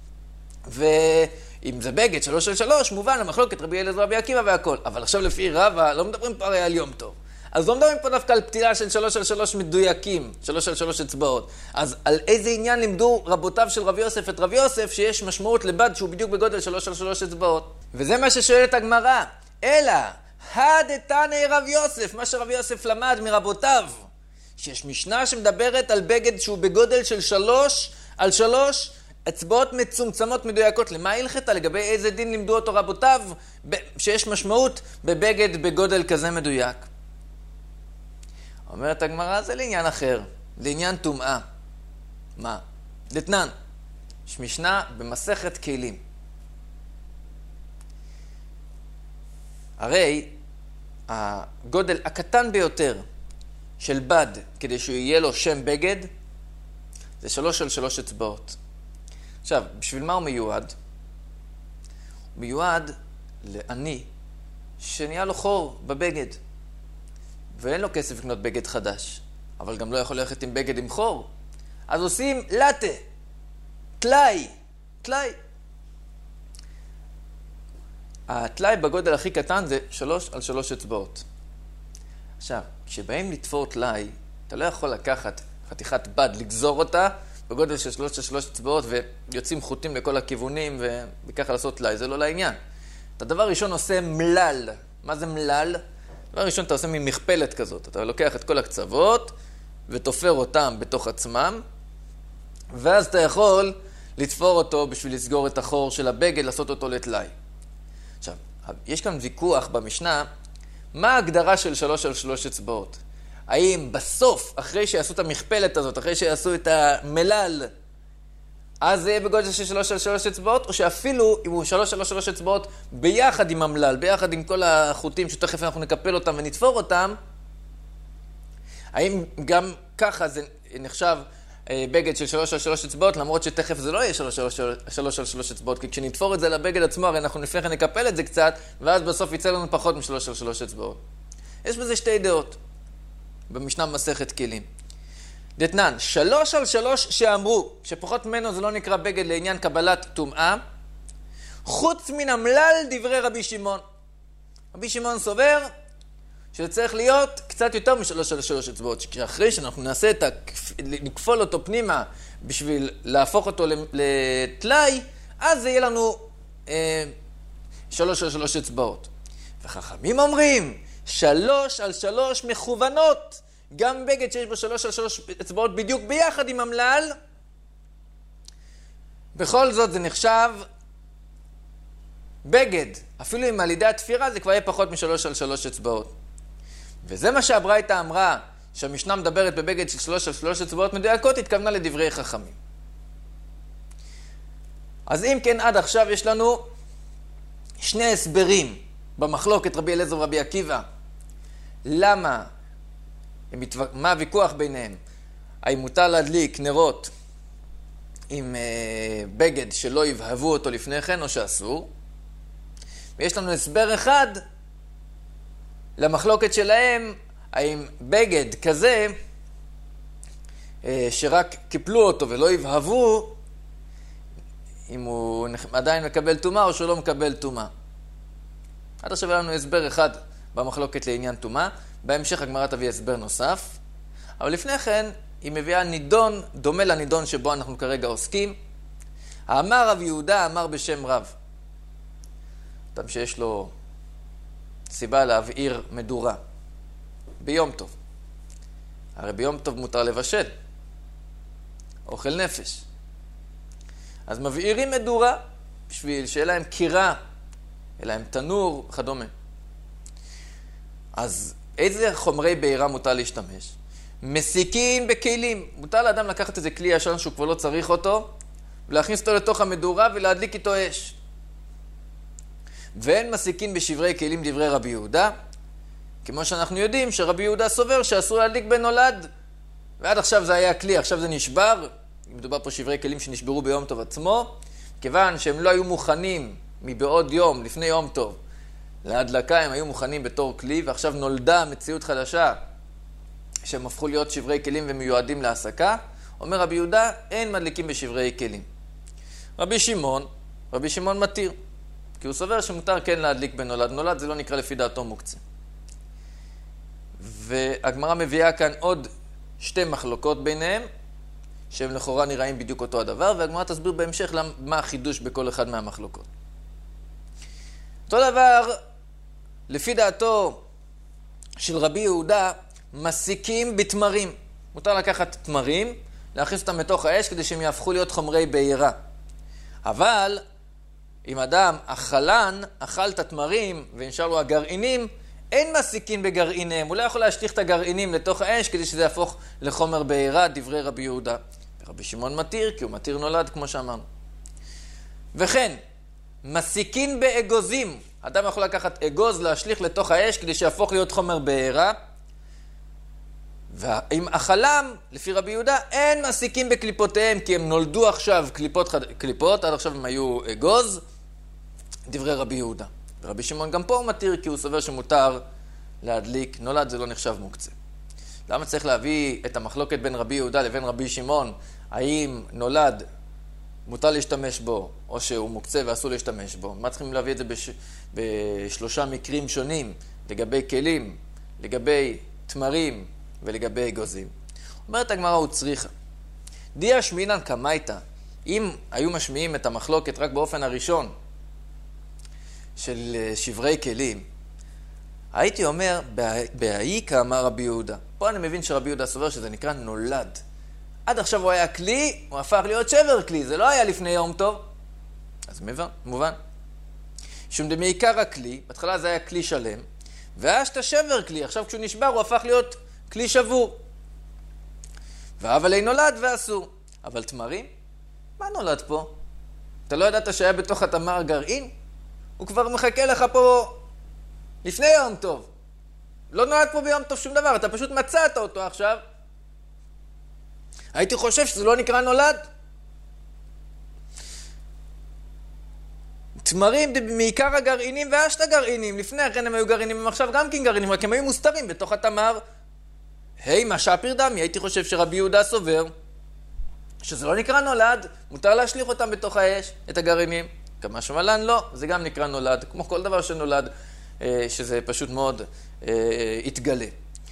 Speaker 1: ואם זה בגד שלוש על שלוש, מובן המחלוקת רבי אליעזר ורבי עקיבא והכל. אבל עכשיו לפי רבא, לא מדברים פה הרי על יום טוב. אז לא מדברים פה דווקא על פתילה של שלוש על שלוש מדויקים, שלוש על שלוש אצבעות. אז על איזה עניין לימדו רבותיו של רב יוסף את רב יוסף, שיש משמעות לבד שהוא בדיוק בגודל שלוש על שלוש אצבעות? וזה מה ששואלת הגמרא. אלא, הדתני רב יוסף, מה שרב יוסף למד מרבותיו, שיש משנה שמדברת על בגד שהוא בגודל של שלוש על שלוש אצבעות מצומצמות מדויקות. למה הלכת? לגבי איזה דין לימדו אותו רבותיו, שיש משמעות בבגד בגודל כזה מדויק? אומרת הגמרא, זה לעניין אחר, לעניין טומאה. מה? דתנן, יש משנה במסכת כלים. הרי הגודל הקטן ביותר של בד, כדי שהוא יהיה לו שם בגד, זה שלוש על שלוש אצבעות. עכשיו, בשביל מה הוא מיועד? הוא מיועד לעני שנהיה לו חור בבגד. ואין לו כסף לקנות בגד חדש, אבל גם לא יכול ללכת עם בגד עם חור. אז עושים לטה, טלאי, טלאי. הטלאי בגודל הכי קטן זה שלוש על שלוש אצבעות. עכשיו, כשבאים לתפור טלאי, אתה לא יכול לקחת חתיכת בד, לגזור אותה בגודל של שלוש על שלוש אצבעות, ויוצאים חוטים לכל הכיוונים, וככה לעשות טלאי. זה לא לעניין. את הדבר ראשון עושה מלל. מה זה מלל? דבר ראשון, אתה עושה ממכפלת כזאת. אתה לוקח את כל הקצוות ותופר אותם בתוך עצמם, ואז אתה יכול לתפור אותו בשביל לסגור את החור של הבגד, לעשות אותו לטלאי. עכשיו, יש כאן ויכוח במשנה, מה ההגדרה של שלוש על שלוש אצבעות? האם בסוף, אחרי שיעשו את המכפלת הזאת, אחרי שיעשו את המלל, אז זה יהיה בגודל של שלוש על שלוש אצבעות, או שאפילו אם הוא שלוש על שלוש אצבעות ביחד עם המלל, ביחד עם כל החוטים שתכף אנחנו נקפל אותם ונתפור אותם, האם גם ככה זה נחשב בגד של שלוש על שלוש אצבעות, למרות שתכף זה לא יהיה שלוש על שלוש אצבעות, כי כשנתפור את זה לבגד עצמו, הרי אנחנו לפני כן נקפל את זה קצת, ואז בסוף יצא לנו פחות משלוש על שלוש אצבעות. יש בזה שתי דעות, במשנה מסכת כלים. דתנן, שלוש על שלוש שאמרו, שפחות ממנו זה לא נקרא בגד לעניין קבלת טומאה, חוץ מן המלל דברי רבי שמעון. רבי שמעון סובר שזה צריך להיות קצת יותר משלוש על שלוש אצבעות, שאחרי שאנחנו נעשה את ה... נקפול אותו פנימה בשביל להפוך אותו לטלאי, אז זה יהיה לנו אה, שלוש על שלוש אצבעות. וחכמים אומרים, שלוש על שלוש מכוונות, גם בגד שיש בו שלוש על שלוש אצבעות בדיוק ביחד עם המלל, בכל זאת זה נחשב בגד. אפילו אם על ידי התפירה זה כבר יהיה פחות משלוש על שלוש אצבעות. וזה מה שהברייתא אמרה, שהמשנה מדברת בבגד של שלוש על שלוש אצבעות מדויקות, התכוונה לדברי חכמים. אז אם כן, עד עכשיו יש לנו שני הסברים במחלוקת רבי אליעזר ורבי עקיבא. למה? מה הוויכוח ביניהם? האם מותר להדליק נרות עם אה, בגד שלא יבהבו אותו לפני כן או שאסור? ויש לנו הסבר אחד למחלוקת שלהם, האם בגד כזה אה, שרק קיפלו אותו ולא יבהבו, אם הוא עדיין מקבל טומאה או שהוא לא מקבל טומאה. עד עכשיו היה לנו הסבר אחד במחלוקת לעניין טומאה, בהמשך הגמרא תביא הסבר נוסף, אבל לפני כן היא מביאה נידון דומה לנידון שבו אנחנו כרגע עוסקים. האמר רב יהודה אמר בשם רב, אדם שיש לו סיבה להבעיר מדורה ביום טוב. הרי ביום טוב מותר לבשל, אוכל נפש. אז מבעירים מדורה בשביל שיהיה להם קירה, יהיה להם תנור וכדומה. אז איזה חומרי בעירה מותר להשתמש? מסיקין בכלים. מותר לאדם לקחת איזה כלי ישן שהוא כבר לא צריך אותו, ולהכניס אותו לתוך המדורה ולהדליק איתו אש. ואין מסיקין בשברי כלים דברי רבי יהודה, כמו שאנחנו יודעים שרבי יהודה סובר שאסור להדליק בנולד, ועד עכשיו זה היה כלי, עכשיו זה נשבר. מדובר פה שברי כלים שנשברו ביום טוב עצמו, כיוון שהם לא היו מוכנים מבעוד יום, לפני יום טוב, להדלקה, הם היו מוכנים בתור כלי, ועכשיו נולדה מציאות חדשה, שהם הפכו להיות שברי כלים ומיועדים להעסקה. אומר רבי יהודה, אין מדליקים בשברי כלים. רבי שמעון, רבי שמעון מתיר, כי הוא סובר שמותר כן להדליק בנולד. נולד זה לא נקרא לפי דעתו מוקצה. והגמרא מביאה כאן עוד שתי מחלוקות ביניהם, שהם לכאורה נראים בדיוק אותו הדבר, והגמרא תסביר בהמשך מה החידוש בכל אחד מהמחלוקות. אותו דבר, לפי דעתו של רבי יהודה, מסיקים בתמרים. מותר לקחת תמרים, להכניס אותם לתוך האש כדי שהם יהפכו להיות חומרי בעירה. אבל אם אדם אכלן, אכל את התמרים ונשאר לו הגרעינים, אין מסיקין בגרעיניהם. הוא לא יכול להשליך את הגרעינים לתוך האש כדי שזה יהפוך לחומר בעירה, דברי רבי יהודה. רבי שמעון מתיר, כי הוא מתיר נולד, כמו שאמרנו. וכן, מסיקין באגוזים. אדם יכול לקחת אגוז, להשליך לתוך האש כדי שיהפוך להיות חומר בעירה. ועם אכלם, לפי רבי יהודה, אין מסיקים בקליפותיהם, כי הם נולדו עכשיו קליפות, קליפות, עד עכשיו הם היו אגוז, דברי רבי יהודה. ורבי שמעון גם פה הוא מתיר, כי הוא סובר שמותר להדליק, נולד זה לא נחשב מוקצה. למה צריך להביא את המחלוקת בין רבי יהודה לבין רבי שמעון, האם נולד מותר להשתמש בו, או שהוא מוקצה ואסור להשתמש בו? מה צריכים להביא את זה בש... בשלושה מקרים שונים, לגבי כלים, לגבי תמרים, ולגבי אגוזים? אומרת הגמרא, הוא צריכה. דיה שמינן קמייתא, אם היו משמיעים את המחלוקת רק באופן הראשון של שברי כלים, הייתי אומר, בהאיקה אמר רבי יהודה. פה אני מבין שרבי יהודה סובר שזה נקרא נולד. עד עכשיו הוא היה כלי, הוא הפך להיות שבר כלי, זה לא היה לפני יום טוב. אז מובן, מובן. שום דמעיקר הכלי, בהתחלה זה היה כלי שלם, ואז את השבר כלי, עכשיו כשהוא נשבר הוא הפך להיות כלי שבור. אבל אין נולד ואסור. אבל תמרים? מה נולד פה? אתה לא ידעת שהיה בתוך התמר גרעין? הוא כבר מחכה לך פה לפני יום טוב. לא נולד פה ביום טוב שום דבר, אתה פשוט מצאת אותו עכשיו. הייתי חושב שזה לא נקרא נולד. תמרים מעיקר הגרעינים והשת הגרעינים. לפני כן הם היו גרעינים, הם עכשיו גם כן גרעינים, רק הם היו מוסתרים בתוך התמר. היי, מה שפיר דמי, הייתי חושב שרבי יהודה סובר שזה לא נקרא נולד, מותר להשליך אותם בתוך האש, את הגרעינים. כמה שמלן לא, זה גם נקרא נולד, כמו כל דבר שנולד, שזה פשוט מאוד התגלה.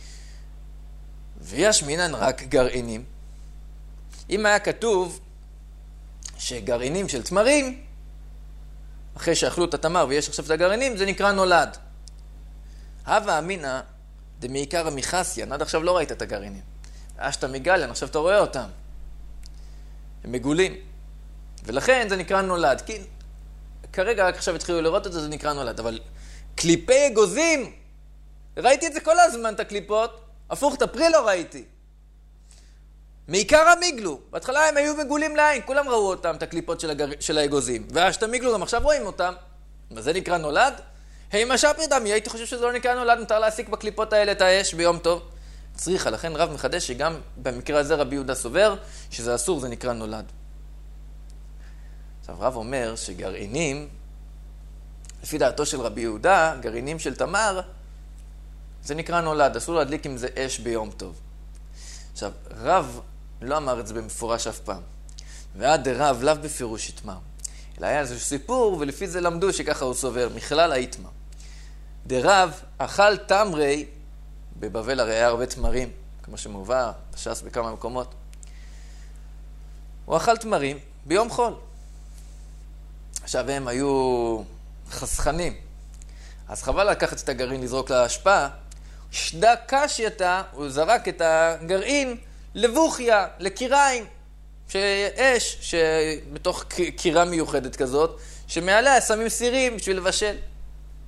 Speaker 1: ויש מינן רק גרעינים. אם היה כתוב שגרעינים של תמרים, אחרי שאכלו את התמר ויש עכשיו את הגרעינים, זה נקרא נולד. הווה אמינא דמעיקר המחסיין, עד עכשיו לא ראית את הגרעינים. אשת מגלן, עכשיו אתה רואה אותם. הם מגולים. ולכן זה נקרא נולד. כי כרגע רק עכשיו התחילו לראות את זה, זה נקרא נולד. אבל קליפי אגוזים, ראיתי את זה כל הזמן, את הקליפות. הפוך, את הפרי לא ראיתי. מעיקר המיגלו. בהתחלה הם היו מגולים לעין, כולם ראו אותם, את הקליפות של, הגר... של האגוזים. ואשת המיגלו, גם עכשיו רואים אותם. וזה נקרא נולד? היי, מה שפיר דמי, הייתי חושב שזה לא נקרא נולד, מותר להסיק בקליפות האלה את האש ביום טוב. צריכה, לכן רב מחדש שגם במקרה הזה רבי יהודה סובר שזה אסור, זה נקרא נולד. עכשיו רב אומר שגרעינים, לפי דעתו של רבי יהודה, גרעינים של תמר, זה נקרא נולד, אסור להדליק עם זה אש ביום טוב. עכשיו, רב לא אמר את זה במפורש אף פעם. ועד רב לאו בפירוש יתמר. אלא היה איזה סיפור, ולפי זה למדו שככה הוא סובר, מכלל היתמר. דרב אכל תמרי, בבבל הרי היה הרבה תמרים, כמו שמובא בש"ס בכמה מקומות. הוא אכל תמרים ביום חול. עכשיו הם היו חסכנים. אז חבל לקחת את הגרעין, לזרוק להשפעה. שדה קשייתה, הוא זרק את הגרעין לבוכיה, לקיריים, שאש, שבתוך קירה מיוחדת כזאת, שמעליה שמים סירים בשביל לבשל.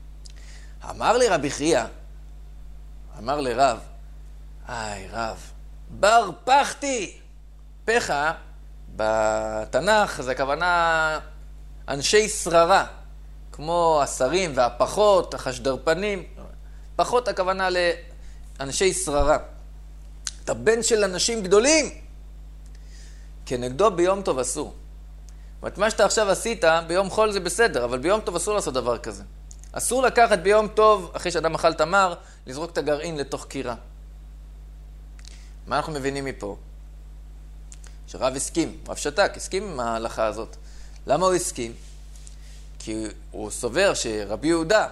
Speaker 1: אמר לי רבי חייא, אמר לרב, איי רב, בר פחתי. פחה, בתנ"ך, זה הכוונה אנשי שררה, כמו השרים והפחות, החשדרפנים. פחות הכוונה לאנשי שררה. אתה בן של אנשים גדולים. כנגדו ביום טוב אסור. זאת אומרת, מה שאתה עכשיו עשית, ביום חול זה בסדר, אבל ביום טוב אסור לעשות דבר כזה. אסור לקחת ביום טוב, אחרי שאדם אכל תמר, לזרוק את הגרעין לתוך קירה. מה אנחנו מבינים מפה? שרב הסכים, רב שתק, הסכים עם ההלכה הזאת. למה הוא הסכים? כי הוא סובר שרבי יהודה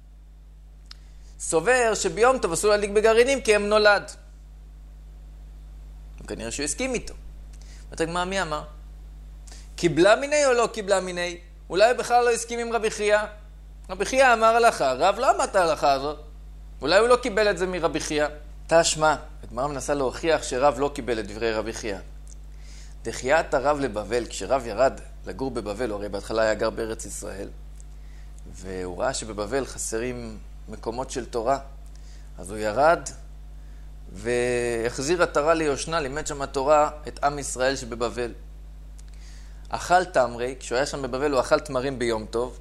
Speaker 1: סובר שביום טוב אסור להדליק בגרעינים כי הם נולד. כנראה שהוא הסכים איתו. ואתה מה מי אמר? קיבלה מיני או לא קיבלה מיני? אולי בכלל לא הסכים עם רבי חייא. רבי חייא אמר הלכה, רב לא אמר את ההלכה הזאת. אולי הוא לא קיבל את זה מרבי חייא. תשמע, הגמרא מנסה להוכיח שרב לא קיבל את דברי רבי חייא. דחיית הרב לבבל, כשרב ירד לגור בבבל, הוא הרי בהתחלה היה גר בארץ ישראל, והוא ראה שבבבל חסרים מקומות של תורה, אז הוא ירד והחזיר התורה ליושנה, לימד שם התורה את עם ישראל שבבבל. אכל תמרי, כשהוא היה שם בבבל הוא אכל תמרים ביום טוב,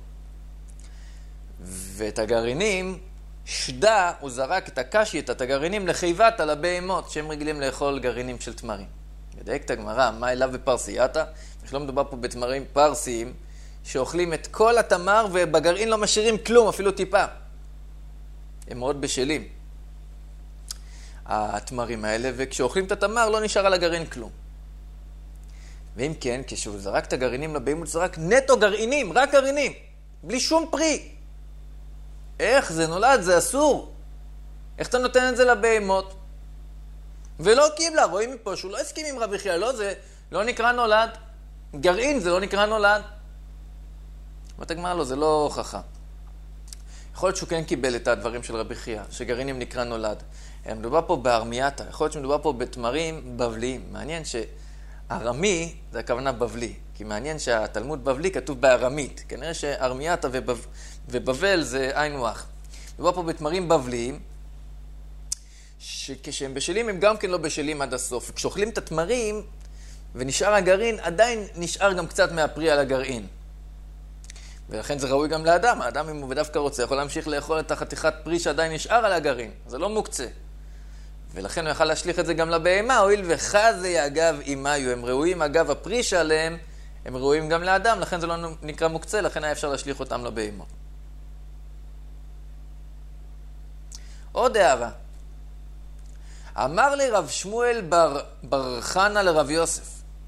Speaker 1: ואת הגרעינים, שדה, הוא זרק את הקשית, את הגרעינים לחיבת על הבהמות, שהם רגילים לאכול גרעינים של תמרים. מדייק את הגמרא, מה אליו בפרסייתה? לא מדובר פה בתמרים פרסיים, שאוכלים את כל התמר ובגרעין לא משאירים כלום, אפילו טיפה. הם מאוד בשלים, התמרים האלה, וכשאוכלים את התמר לא נשאר על הגרעין כלום. ואם כן, כשהוא זרק את הגרעינים לבהמות, זרק נטו גרעינים, רק גרעינים, בלי שום פרי. איך? זה נולד, זה אסור. איך אתה נותן את זה לבהמות? ולא קיבלה, רואים מפה שהוא לא הסכים עם רבי חייא, לא, זה לא נקרא נולד. גרעין זה לא נקרא נולד. אמרת הגמרא לו, זה לא הוכחה. יכול להיות שהוא כן קיבל את הדברים של רבי חייא, שגרעינים נקרא נולד. מדובר פה בארמייתה, יכול להיות שמדובר פה בתמרים בבליים. מעניין שארמי זה הכוונה בבלי, כי מעניין שהתלמוד בבלי כתוב בארמית. כנראה שארמייתה ובב... ובבל זה עין ווח. מדובר פה בתמרים בבליים, שכשהם בשלים הם גם כן לא בשלים עד הסוף. כשאוכלים את התמרים ונשאר הגרעין, עדיין נשאר גם קצת מהפרי על הגרעין. ולכן זה ראוי גם לאדם. האדם, אם הוא בדווקא רוצה, יכול להמשיך לאכול את החתיכת פרי שעדיין נשאר על הגרעין. זה לא מוקצה. ולכן הוא יכל להשליך את זה גם לבהמה, הואיל וחזה אגב אימיו. הם ראויים אגב הפרי שעליהם, הם ראויים גם לאדם, לכן זה לא נקרא מוקצה, לכן היה אפשר להשליך אותם לבהמה. עוד הערה. אמר לי רב שמואל בר, בר חנה לרב יוסף.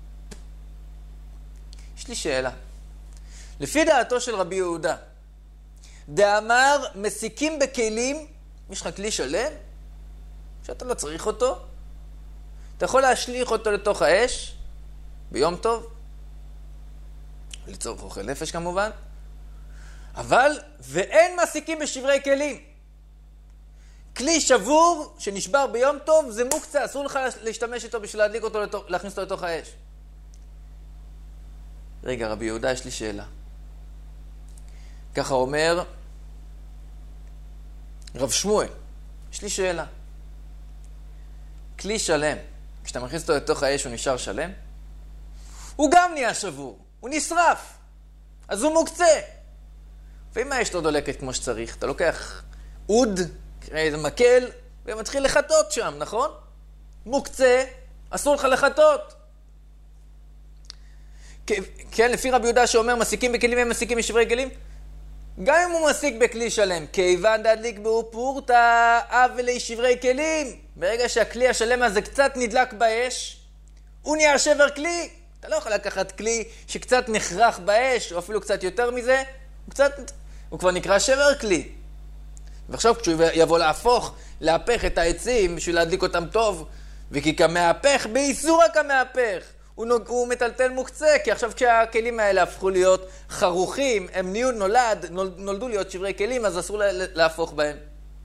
Speaker 1: יש לי שאלה. לפי דעתו של רבי יהודה, דאמר מסיקים בכלים, יש לך כלי שלם, שאתה לא צריך אותו, אתה יכול להשליך אותו לתוך האש, ביום טוב, לצורך אוכל נפש כמובן, אבל, ואין מסיקים בשברי כלים. כלי שבור שנשבר ביום טוב, זה מוקצה, אסור לך להשתמש איתו בשביל להדליק אותו, לתוך, להכניס אותו לתוך האש. רגע, רבי יהודה, יש לי שאלה. ככה אומר רב שמואל, יש לי שאלה. כלי שלם, כשאתה מכניס אותו לתוך האש הוא נשאר שלם? הוא גם נהיה שבור, הוא נשרף, אז הוא מוקצה. ואם האש לא דולקת כמו שצריך, אתה לוקח אוד, איזה מקל, ומתחיל לחטות שם, נכון? מוקצה, אסור לך לחטות. כן, לפי רבי יהודה שאומר, מסיקים בכלים הם מסיקים בשברי כלים? גם אם הוא מסיק בכלי שלם, כיוון דדליק בו פורתא אבלי שברי כלים. ברגע שהכלי השלם הזה קצת נדלק באש, הוא נהיה שבר כלי. אתה לא יכול לקחת כלי שקצת נחרח באש, או אפילו קצת יותר מזה, הוא, קצת, הוא כבר נקרא שבר כלי. ועכשיו כשהוא יבוא להפוך, להפך את העצים בשביל להדליק אותם טוב, וכי כמהפך, באיסור הכמהפך. הוא, נוג... הוא מטלטל מוקצה, כי עכשיו כשהכלים האלה הפכו להיות חרוכים, הם נהיו נולד, נול... נולדו להיות שברי כלים, אז אסור לה... להפוך בהם.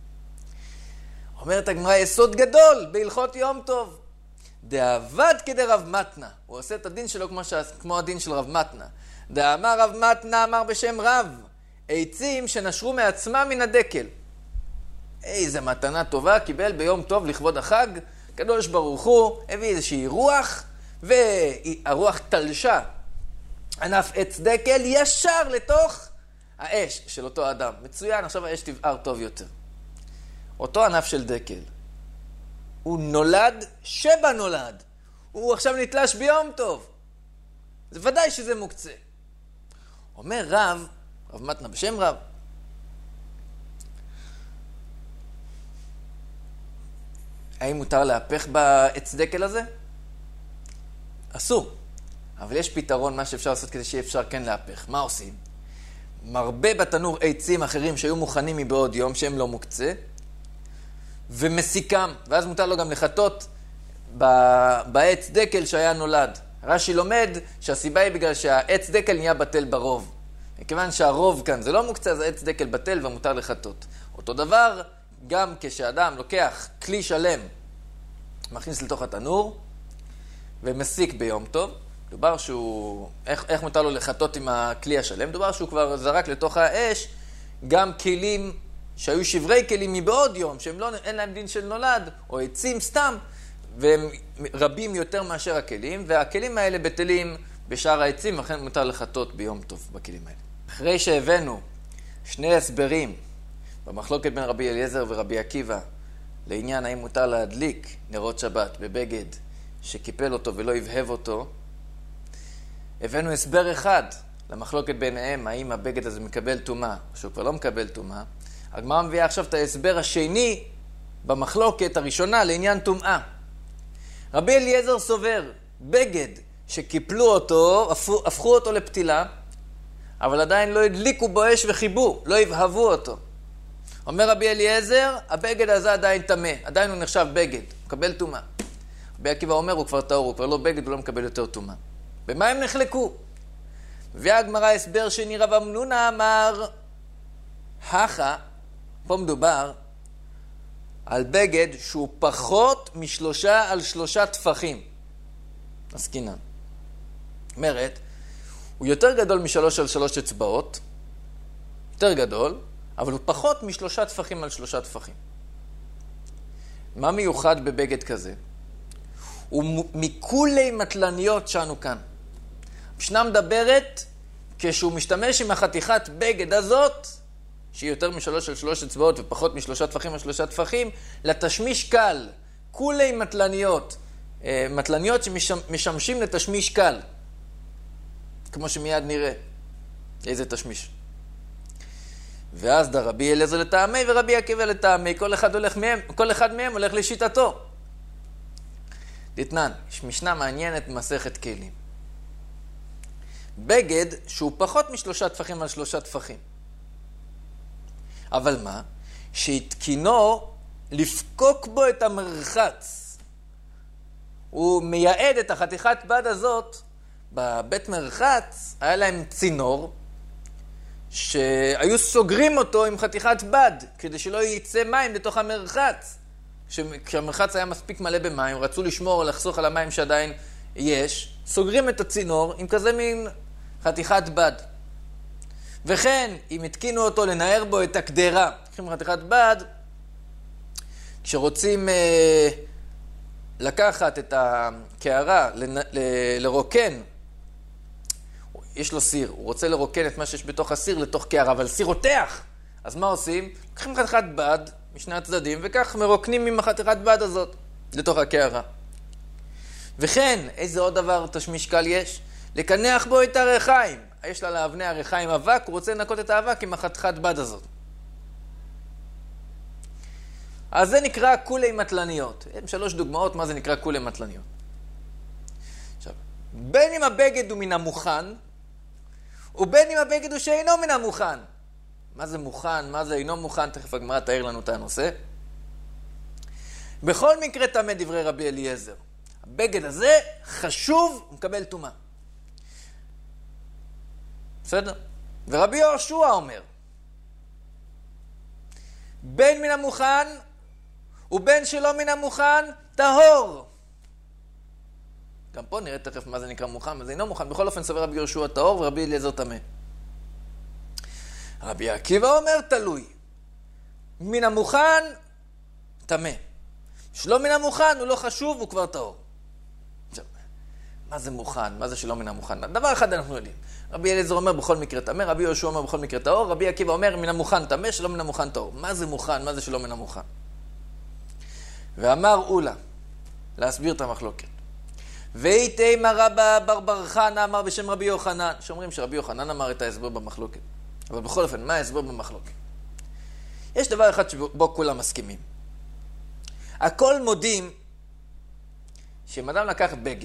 Speaker 1: אומרת הגמרא, יסוד גדול בהלכות יום טוב. דעבד כדי רב מתנה. הוא עושה את הדין שלו כמו, ש... כמו הדין של רב מתנה. דאמר רב מתנה, אמר בשם רב, עצים שנשרו מעצמם מן הדקל. איזה מתנה טובה קיבל ביום טוב לכבוד החג, הקדוש ברוך הוא הביא איזושהי רוח, והרוח תלשה ענף עץ דקל ישר לתוך האש של אותו אדם. מצוין, עכשיו האש תבער טוב יותר. אותו ענף של דקל, הוא נולד שבא נולד. הוא עכשיו נתלש ביום טוב. זה ודאי שזה מוקצה. אומר רב, רב מתנה בשם רב, האם מותר להפך בעץ דקל הזה? אסור. אבל יש פתרון, מה שאפשר לעשות כדי שיהיה אפשר כן להפך. מה עושים? מרבה בתנור עצים אחרים שהיו מוכנים מבעוד יום, שהם לא מוקצה, ומסיקם, ואז מותר לו גם לחטות בעץ דקל שהיה נולד. רש"י לומד שהסיבה היא בגלל שהעץ דקל נהיה בטל ברוב. מכיוון שהרוב כאן זה לא מוקצה, אז העץ דקל בטל ומותר לחטות. אותו דבר, גם כשאדם לוקח כלי שלם, מכניס לתוך התנור, ומסיק ביום טוב, דובר שהוא, איך, איך מותר לו לחטות עם הכלי השלם? דובר שהוא כבר זרק לתוך האש גם כלים שהיו שברי כלים מבעוד יום, שהם לא, אין להם דין של נולד, או עצים סתם, והם רבים יותר מאשר הכלים, והכלים האלה בטלים בשאר העצים, לכן מותר לחטות ביום טוב בכלים האלה. אחרי שהבאנו שני הסברים במחלוקת בין רבי אליעזר ורבי עקיבא, לעניין האם מותר להדליק נרות שבת בבגד שקיפל אותו ולא יבהב אותו, הבאנו הסבר אחד למחלוקת ביניהם, האם הבגד הזה מקבל טומאה, או שהוא כבר לא מקבל טומאה. הגמרא מביאה עכשיו את ההסבר השני במחלוקת הראשונה לעניין טומאה. רבי אליעזר סובר, בגד שקיפלו אותו, הפכו, הפכו אותו לפתילה, אבל עדיין לא הדליקו בו אש וחיבו, לא יבהבו אותו. אומר רבי אליעזר, הבגד הזה עדיין טמא, עדיין הוא נחשב בגד, הוא מקבל טומאה. רבי עקיבא אומר, הוא כבר טהור, הוא כבר לא בגד, הוא לא מקבל יותר טומאה. במה הם נחלקו? והגמרא הסבר שני, רב אמנונה אמר, הכה, פה מדובר על בגד שהוא פחות משלושה על שלושה טפחים. עסקינן. אומרת, הוא יותר גדול משלוש על שלוש אצבעות, יותר גדול, אבל הוא פחות משלושה טפחים על שלושה טפחים. מה מיוחד בבגד כזה? הוא מכולי מטלניות שאנו כאן. משנה מדברת, כשהוא משתמש עם החתיכת בגד הזאת, שהיא יותר משלוש על שלוש אצבעות ופחות משלושה טפחים על שלושה טפחים, לתשמיש קל, כולי מטלניות, מטלניות שמשמשים לתשמיש קל, כמו שמיד נראה איזה תשמיש. ואז דה רבי אליעזר לטעמי ורבי עקיבא לטעמי, כל אחד הולך מהם, כל אחד מהם הולך לשיטתו. דתנן, יש משנה מעניינת במסכת כלים. בגד שהוא פחות משלושה טפחים על שלושה טפחים. אבל מה? שהתקינו לפקוק בו את המרחץ. הוא מייעד את החתיכת בד הזאת, בבית מרחץ היה להם צינור, שהיו סוגרים אותו עם חתיכת בד, כדי שלא ייצא מים לתוך המרחץ. כשהמרחץ היה מספיק מלא במים, רצו לשמור או לחסוך על המים שעדיין יש, סוגרים את הצינור עם כזה מין חתיכת בד. וכן, אם התקינו אותו לנער בו את הקדרה, לוקחים חתיכת בד, כשרוצים אה, לקחת את הקערה, ל, ל, לרוקן, יש לו סיר, הוא רוצה לרוקן את מה שיש בתוך הסיר לתוך קערה, אבל סיר רותח. אז מה עושים? לוקחים חתיכת בד משני הצדדים, וכך מרוקנים עם החתיכת בד הזאת לתוך הקערה. וכן, איזה עוד דבר תשמיש קל יש? לקנח בו את הרחיים. יש לה לאבני הרחיים אבק, הוא רוצה לנקות את האבק עם החתיכת בד הזאת. אז זה נקרא כולי מטלניות. הם שלוש דוגמאות מה זה נקרא כולי מטלניות. עכשיו, בין אם הבגד הוא מן המוכן, ובין אם הבגד הוא שאינו מן המוכן. מה זה מוכן, מה זה אינו מוכן, תכף הגמרא תאיר לנו את הנושא. בכל מקרה תמה דברי רבי אליעזר. הבגד הזה חשוב, הוא מקבל טומאה. בסדר? ורבי יהושע אומר, בין מן המוכן ובין שלא מן המוכן, טהור. גם פה נראה תכף מה זה נקרא מוכן, מה זה אינו מוכן. בכל אופן סובר רבי יהושע טהור ורבי אליעזר טמא. רבי עקיבא אומר תלוי. מן המוכן, טמא. שלא מן המוכן, הוא לא חשוב, הוא כבר טהור. עכשיו, מה זה מוכן? מה זה שלא מן המוכן? דבר אחד אנחנו יודעים. רבי אליעזר אומר בכל מקרה טמא, רבי יהושע אומר בכל מקרה טהור, רבי עקיבא אומר מן המוכן טמא, שלא מן המוכן טהור. מה זה מוכן? מה זה שלא מן המוכן? ואמר אולה, להסביר את המחלוקת. ואיתי מה רבא בר בר חנא אמר בשם רבי יוחנן, שאומרים שרבי יוחנן אמר את ההסבר במחלוקת. אבל בכל אופן, מה ההסבר במחלוקת? יש דבר אחד שבו כולם מסכימים. הכל מודים שאם אדם לקח בגד,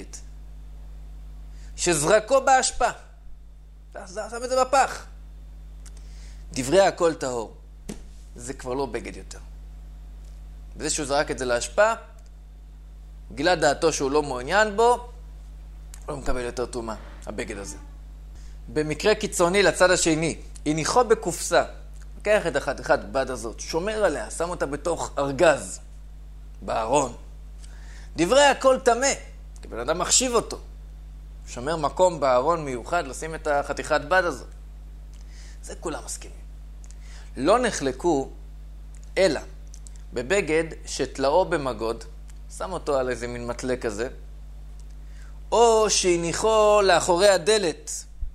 Speaker 1: שזרקו באשפה, שם את זה בפח, דברי הכל טהור, זה כבר לא בגד יותר. וזה שהוא זרק את זה להשפעה, גילה דעתו שהוא לא מעוניין בו, הוא לא מקבל יותר טומאה, הבגד הזה. במקרה קיצוני לצד השני, הניחו בקופסה, לקח את אחת אחת בד הזאת, שומר עליה, שם אותה בתוך ארגז, בארון. דברי הכל טמא, כי בן אדם מחשיב אותו. שומר מקום בארון מיוחד לשים את החתיכת בד הזאת. זה כולם מסכימים. לא נחלקו, אלא בבגד שתלאו במגוד, שם אותו על איזה מין מטלה כזה, או שהניחו לאחורי הדלת,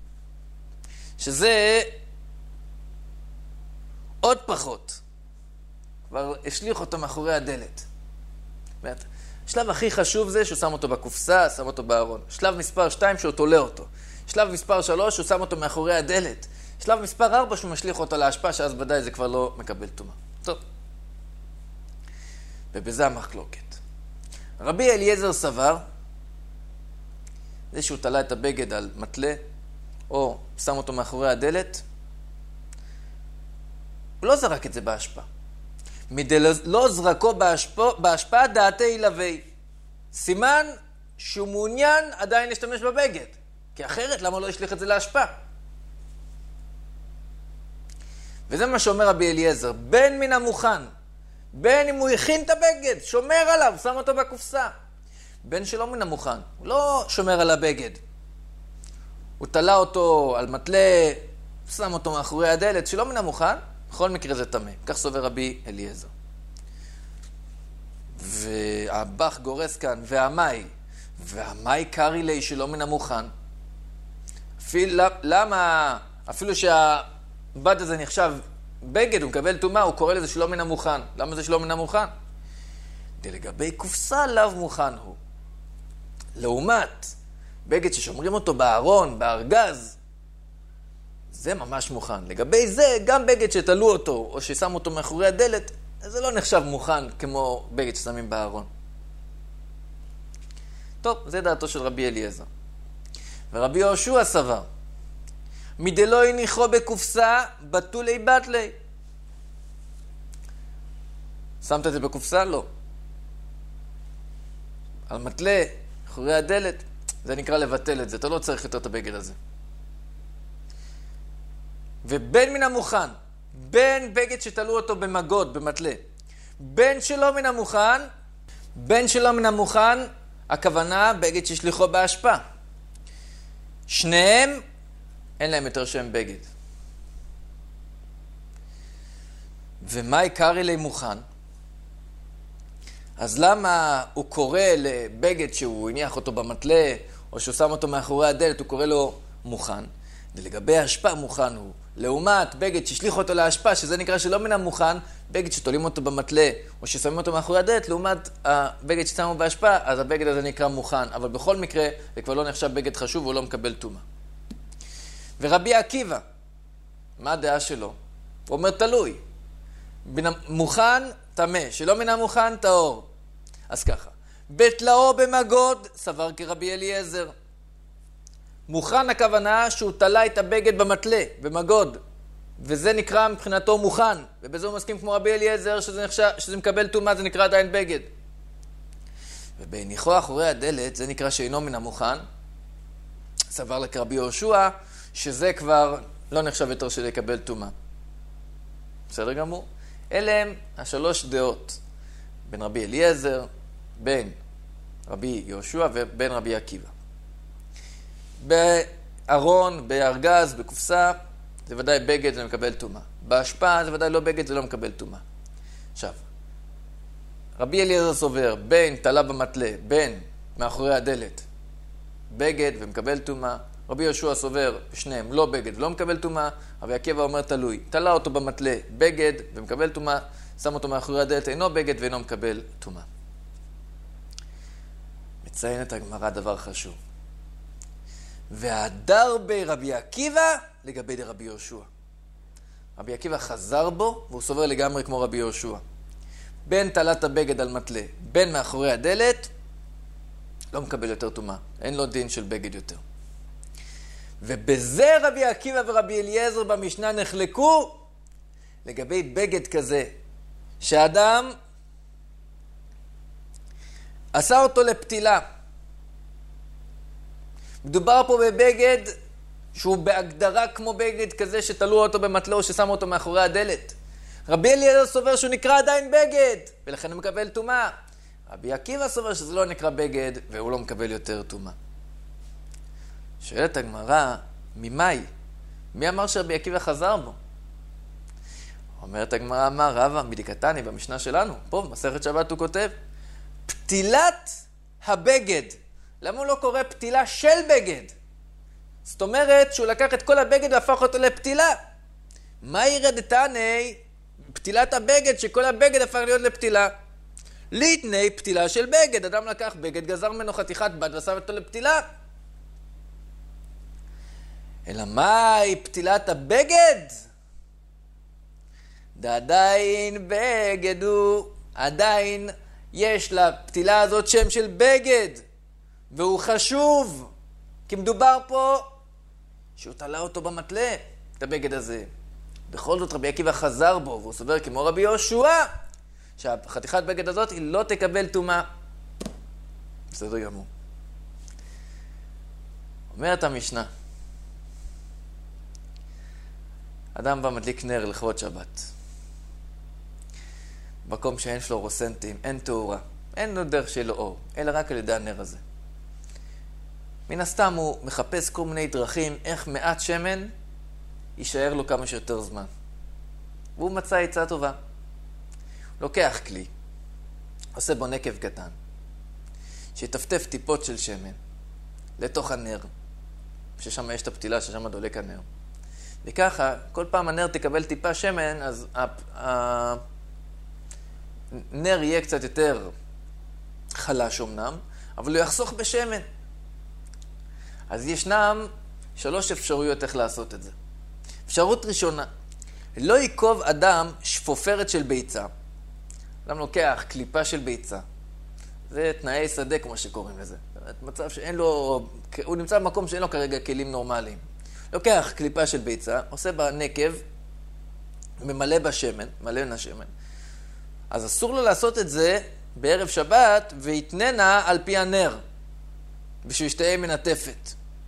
Speaker 1: שזה עוד פחות. כבר השליך אותו מאחורי הדלת. באמת, השלב הכי חשוב זה שהוא שם אותו בקופסה, שם אותו בארון. שלב מספר שתיים שהוא תולה אותו. שלב מספר שלוש שהוא שם אותו מאחורי הדלת. שלב מספר ארבע שהוא משליך אותו להשפעה, שאז ודאי זה כבר לא מקבל טומאה. טוב. ובזה המחלוקת. רבי אליעזר סבר, זה שהוא תלה את הבגד על מטלה, או שם אותו מאחורי הדלת, הוא לא זרק את זה בהשפעה. לא זרקו בהשפעה, בהשפעה דעתי ילווי. סימן שהוא מעוניין עדיין להשתמש בבגד. כי אחרת למה לא ישליך את זה להשפעה? וזה מה שאומר רבי אליעזר. בין מן המוכן, בין אם הוא הכין את הבגד, שומר עליו, שם אותו בקופסה. בין שלא מן המוכן, הוא לא שומר על הבגד. הוא תלה אותו על מטלה, שם אותו מאחורי הדלת, שלא מן המוכן, בכל מקרה זה טמא. כך סובר רבי אליעזר. והבח גורס כאן, והמאי, והמאי קרי לי שלא מן המוכן. אפילו, למה, אפילו שהבד הזה נחשב בגד, הוא מקבל טומאה, הוא קורא לזה שלא מן המוכן. למה זה שלא מן המוכן? לגבי קופסה לאו מוכן הוא. לעומת בגד ששומרים אותו בארון, בארגז, זה ממש מוכן. לגבי זה, גם בגד שתלו אותו, או ששם אותו מאחורי הדלת, זה לא נחשב מוכן כמו בגד ששמים בארון. טוב, זה דעתו של רבי אליעזר. ורבי יהושע סבר, מדלא הניחו בקופסה, בתולי בתלי. שמת את זה בקופסה? לא. על מטלה, אחורי הדלת, זה נקרא לבטל את זה. אתה לא צריך יותר את הבגד הזה. ובין מן המוכן, בין בגד שתלו אותו במגוד, במטלה, בין שלא מן המוכן, בין שלא מן המוכן, הכוונה בגד ששליחו בהשפעה. שניהם, אין להם יותר שם בגד. ומה יקרי לי מוכן? אז למה הוא קורא לבגד שהוא הניח אותו במטלה, או שהוא שם אותו מאחורי הדלת, הוא קורא לו מוכן? ולגבי ההשפעה מוכן הוא. לעומת בגד ששליח אותו להשפעה, שזה נקרא שלא מן המוכן, בגד שתולים אותו במטלה, או ששמים אותו מאחורי הדלת, לעומת הבגד ששמו בהשפעה, אז הבגד הזה נקרא מוכן. אבל בכל מקרה, זה כבר לא נחשב בגד חשוב, הוא לא מקבל טומאה. ורבי עקיבא, מה הדעה שלו? הוא אומר תלוי. מוכן, טמא, שלא מן המוכן, טהור. אז ככה, בתלאו במגוד, סבר כרבי אליעזר. מוכן הכוונה שהוא תלה את הבגד במטלה, במגוד, וזה נקרא מבחינתו מוכן, ובזה הוא מסכים כמו רבי אליעזר שזה, נחשב, שזה מקבל טומאה, זה נקרא עדיין בגד. ובהניחו אחורי הדלת, זה נקרא שאינו מן המוכן, סבר לכרבי יהושע, שזה כבר לא נחשב יותר של לקבל טומאה. בסדר גמור? אלה הם השלוש דעות, בין רבי אליעזר, בין רבי יהושע ובין רבי עקיבא. בארון, בארגז, בקופסה, זה ודאי בגד, זה מקבל טומאה. בהשפעה, זה ודאי לא בגד, זה לא מקבל טומאה. עכשיו, רבי אליעזר סובר, בין תלה במטלה, בין מאחורי הדלת, בגד ומקבל טומאה. רבי יהושע סובר, שניהם לא בגד ולא מקבל טומאה. רבי עקיבא אומר תלוי, תלה אותו במטלה, בגד ומקבל טומאה, שם אותו מאחורי הדלת, אינו בגד ואינו מקבל טומאה. מציינת הגמרא דבר חשוב. והדר ברבי עקיבא לגבי דרבי יהושע. רבי עקיבא חזר בו והוא סובר לגמרי כמו רבי יהושע. בין תלת הבגד על מטלה, בין מאחורי הדלת, לא מקבל יותר טומאה. אין לו דין של בגד יותר. ובזה רבי עקיבא ורבי אליעזר במשנה נחלקו לגבי בגד כזה, שאדם עשה אותו לפתילה. מדובר פה בבגד שהוא בהגדרה כמו בגד כזה שתלו אותו במטלה או ששמו אותו מאחורי הדלת. רבי אליעזר סובר שהוא נקרא עדיין בגד, ולכן הוא מקבל טומאה. רבי עקיבא סובר שזה לא נקרא בגד, והוא לא מקבל יותר טומאה. שואלת הגמרא, ממאי? מי אמר שרבי עקיבא חזר בו? אומרת הגמרא, אמר רבא מדיקתני במשנה שלנו. פה במסכת שבת הוא כותב, פתילת הבגד. למה הוא לא קורא פתילה של בגד? זאת אומרת שהוא לקח את כל הבגד והפך אותו לפתילה. מה ירדתני? פתילת הבגד, שכל הבגד הפך להיות לפתילה. ליתני פתילה של בגד. אדם לקח בגד, גזר ממנו חתיכת בד ועשה אותו לפתילה. אלא מהי פתילת הבגד? עדיין בגד הוא, עדיין יש לפתילה הזאת שם של בגד, והוא חשוב, כי מדובר פה שהוא תלה אותו במטלה, את הבגד הזה. בכל זאת רבי עקיבא חזר בו, והוא סובר כמו רבי יהושע, שהחתיכת בגד הזאת היא לא תקבל טומאה. בסדר גמור. אומרת המשנה, אדם בא מדליק נר לכבוד שבת. מקום שאין פלורוסנטים, אין תאורה, אין לו דרך שיהיה לו אור, אלא רק על ידי הנר הזה. מן הסתם הוא מחפש כל מיני דרכים איך מעט שמן יישאר לו כמה שיותר זמן. והוא מצא עצה טובה. לוקח כלי, עושה בו נקב קטן, שיטפטף טיפות של שמן לתוך הנר, ששם יש את הפתילה ששם דולק הנר. וככה, כל פעם הנר תקבל טיפה שמן, אז הנר יהיה קצת יותר חלש אמנם, אבל הוא יחסוך בשמן. אז ישנם שלוש אפשרויות איך לעשות את זה. אפשרות ראשונה, לא ייקוב אדם שפופרת של ביצה. אדם לוקח קליפה של ביצה. זה תנאי שדה כמו שקוראים לזה. מצב שאין לו, הוא נמצא במקום שאין לו כרגע כלים נורמליים. לוקח קליפה של ביצה, עושה בה נקב, ממלא בשמן, מלא מן השמן. אז אסור לו לעשות את זה בערב שבת, ויתננה על פי הנר, בשביל שתהיה מנטפת.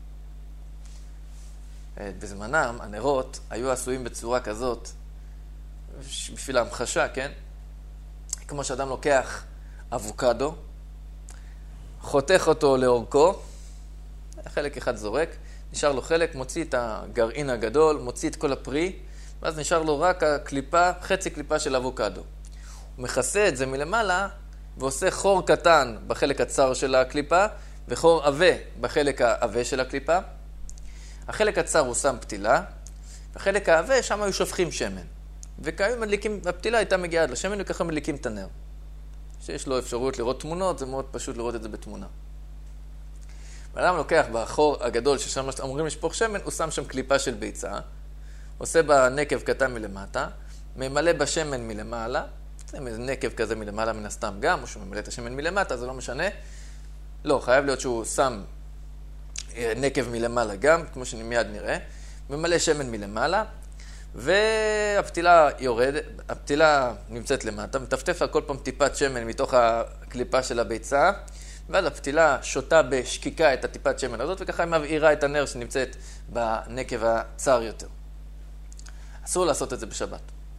Speaker 1: בזמנם, הנרות היו עשויים בצורה כזאת, בשביל ההמחשה, כן? כמו שאדם לוקח אבוקדו, חותך אותו לאורכו, חלק אחד זורק, נשאר לו חלק, מוציא את הגרעין הגדול, מוציא את כל הפרי, ואז נשאר לו רק הקליפה, חצי קליפה של אבוקדו. הוא מכסה את זה מלמעלה, ועושה חור קטן בחלק הצר של הקליפה, וחור עבה בחלק העבה של הקליפה. החלק הצר הוא שם פתילה, בחלק העבה שם היו שופכים שמן. וכאילו מדליקים, הפתילה הייתה מגיעה עד לשמן, וככה מדליקים את הנר. שיש לו אפשרות לראות תמונות, זה מאוד פשוט לראות את זה בתמונה. ואדם לוקח בחור הגדול ששם אמורים לשפוך שמן, הוא שם שם קליפה של ביצה, עושה בה נקב קטן מלמטה, ממלא בשמן מלמעלה, זה נקב כזה מלמעלה מן הסתם גם, או שהוא ממלא את השמן מלמטה, זה לא משנה. לא, חייב להיות שהוא שם נקב מלמעלה גם, כמו שמיד נראה, ממלא שמן מלמעלה, והפתילה יורדת, הפתילה נמצאת למטה, מטפטף על כל פעם טיפת שמן מתוך הקליפה של הביצה, ואז הפתילה שותה בשקיקה את הטיפת שמן הזאת, וככה היא מבעירה את הנר שנמצאת בנקב הצר יותר. אסור לעשות את זה בשבת.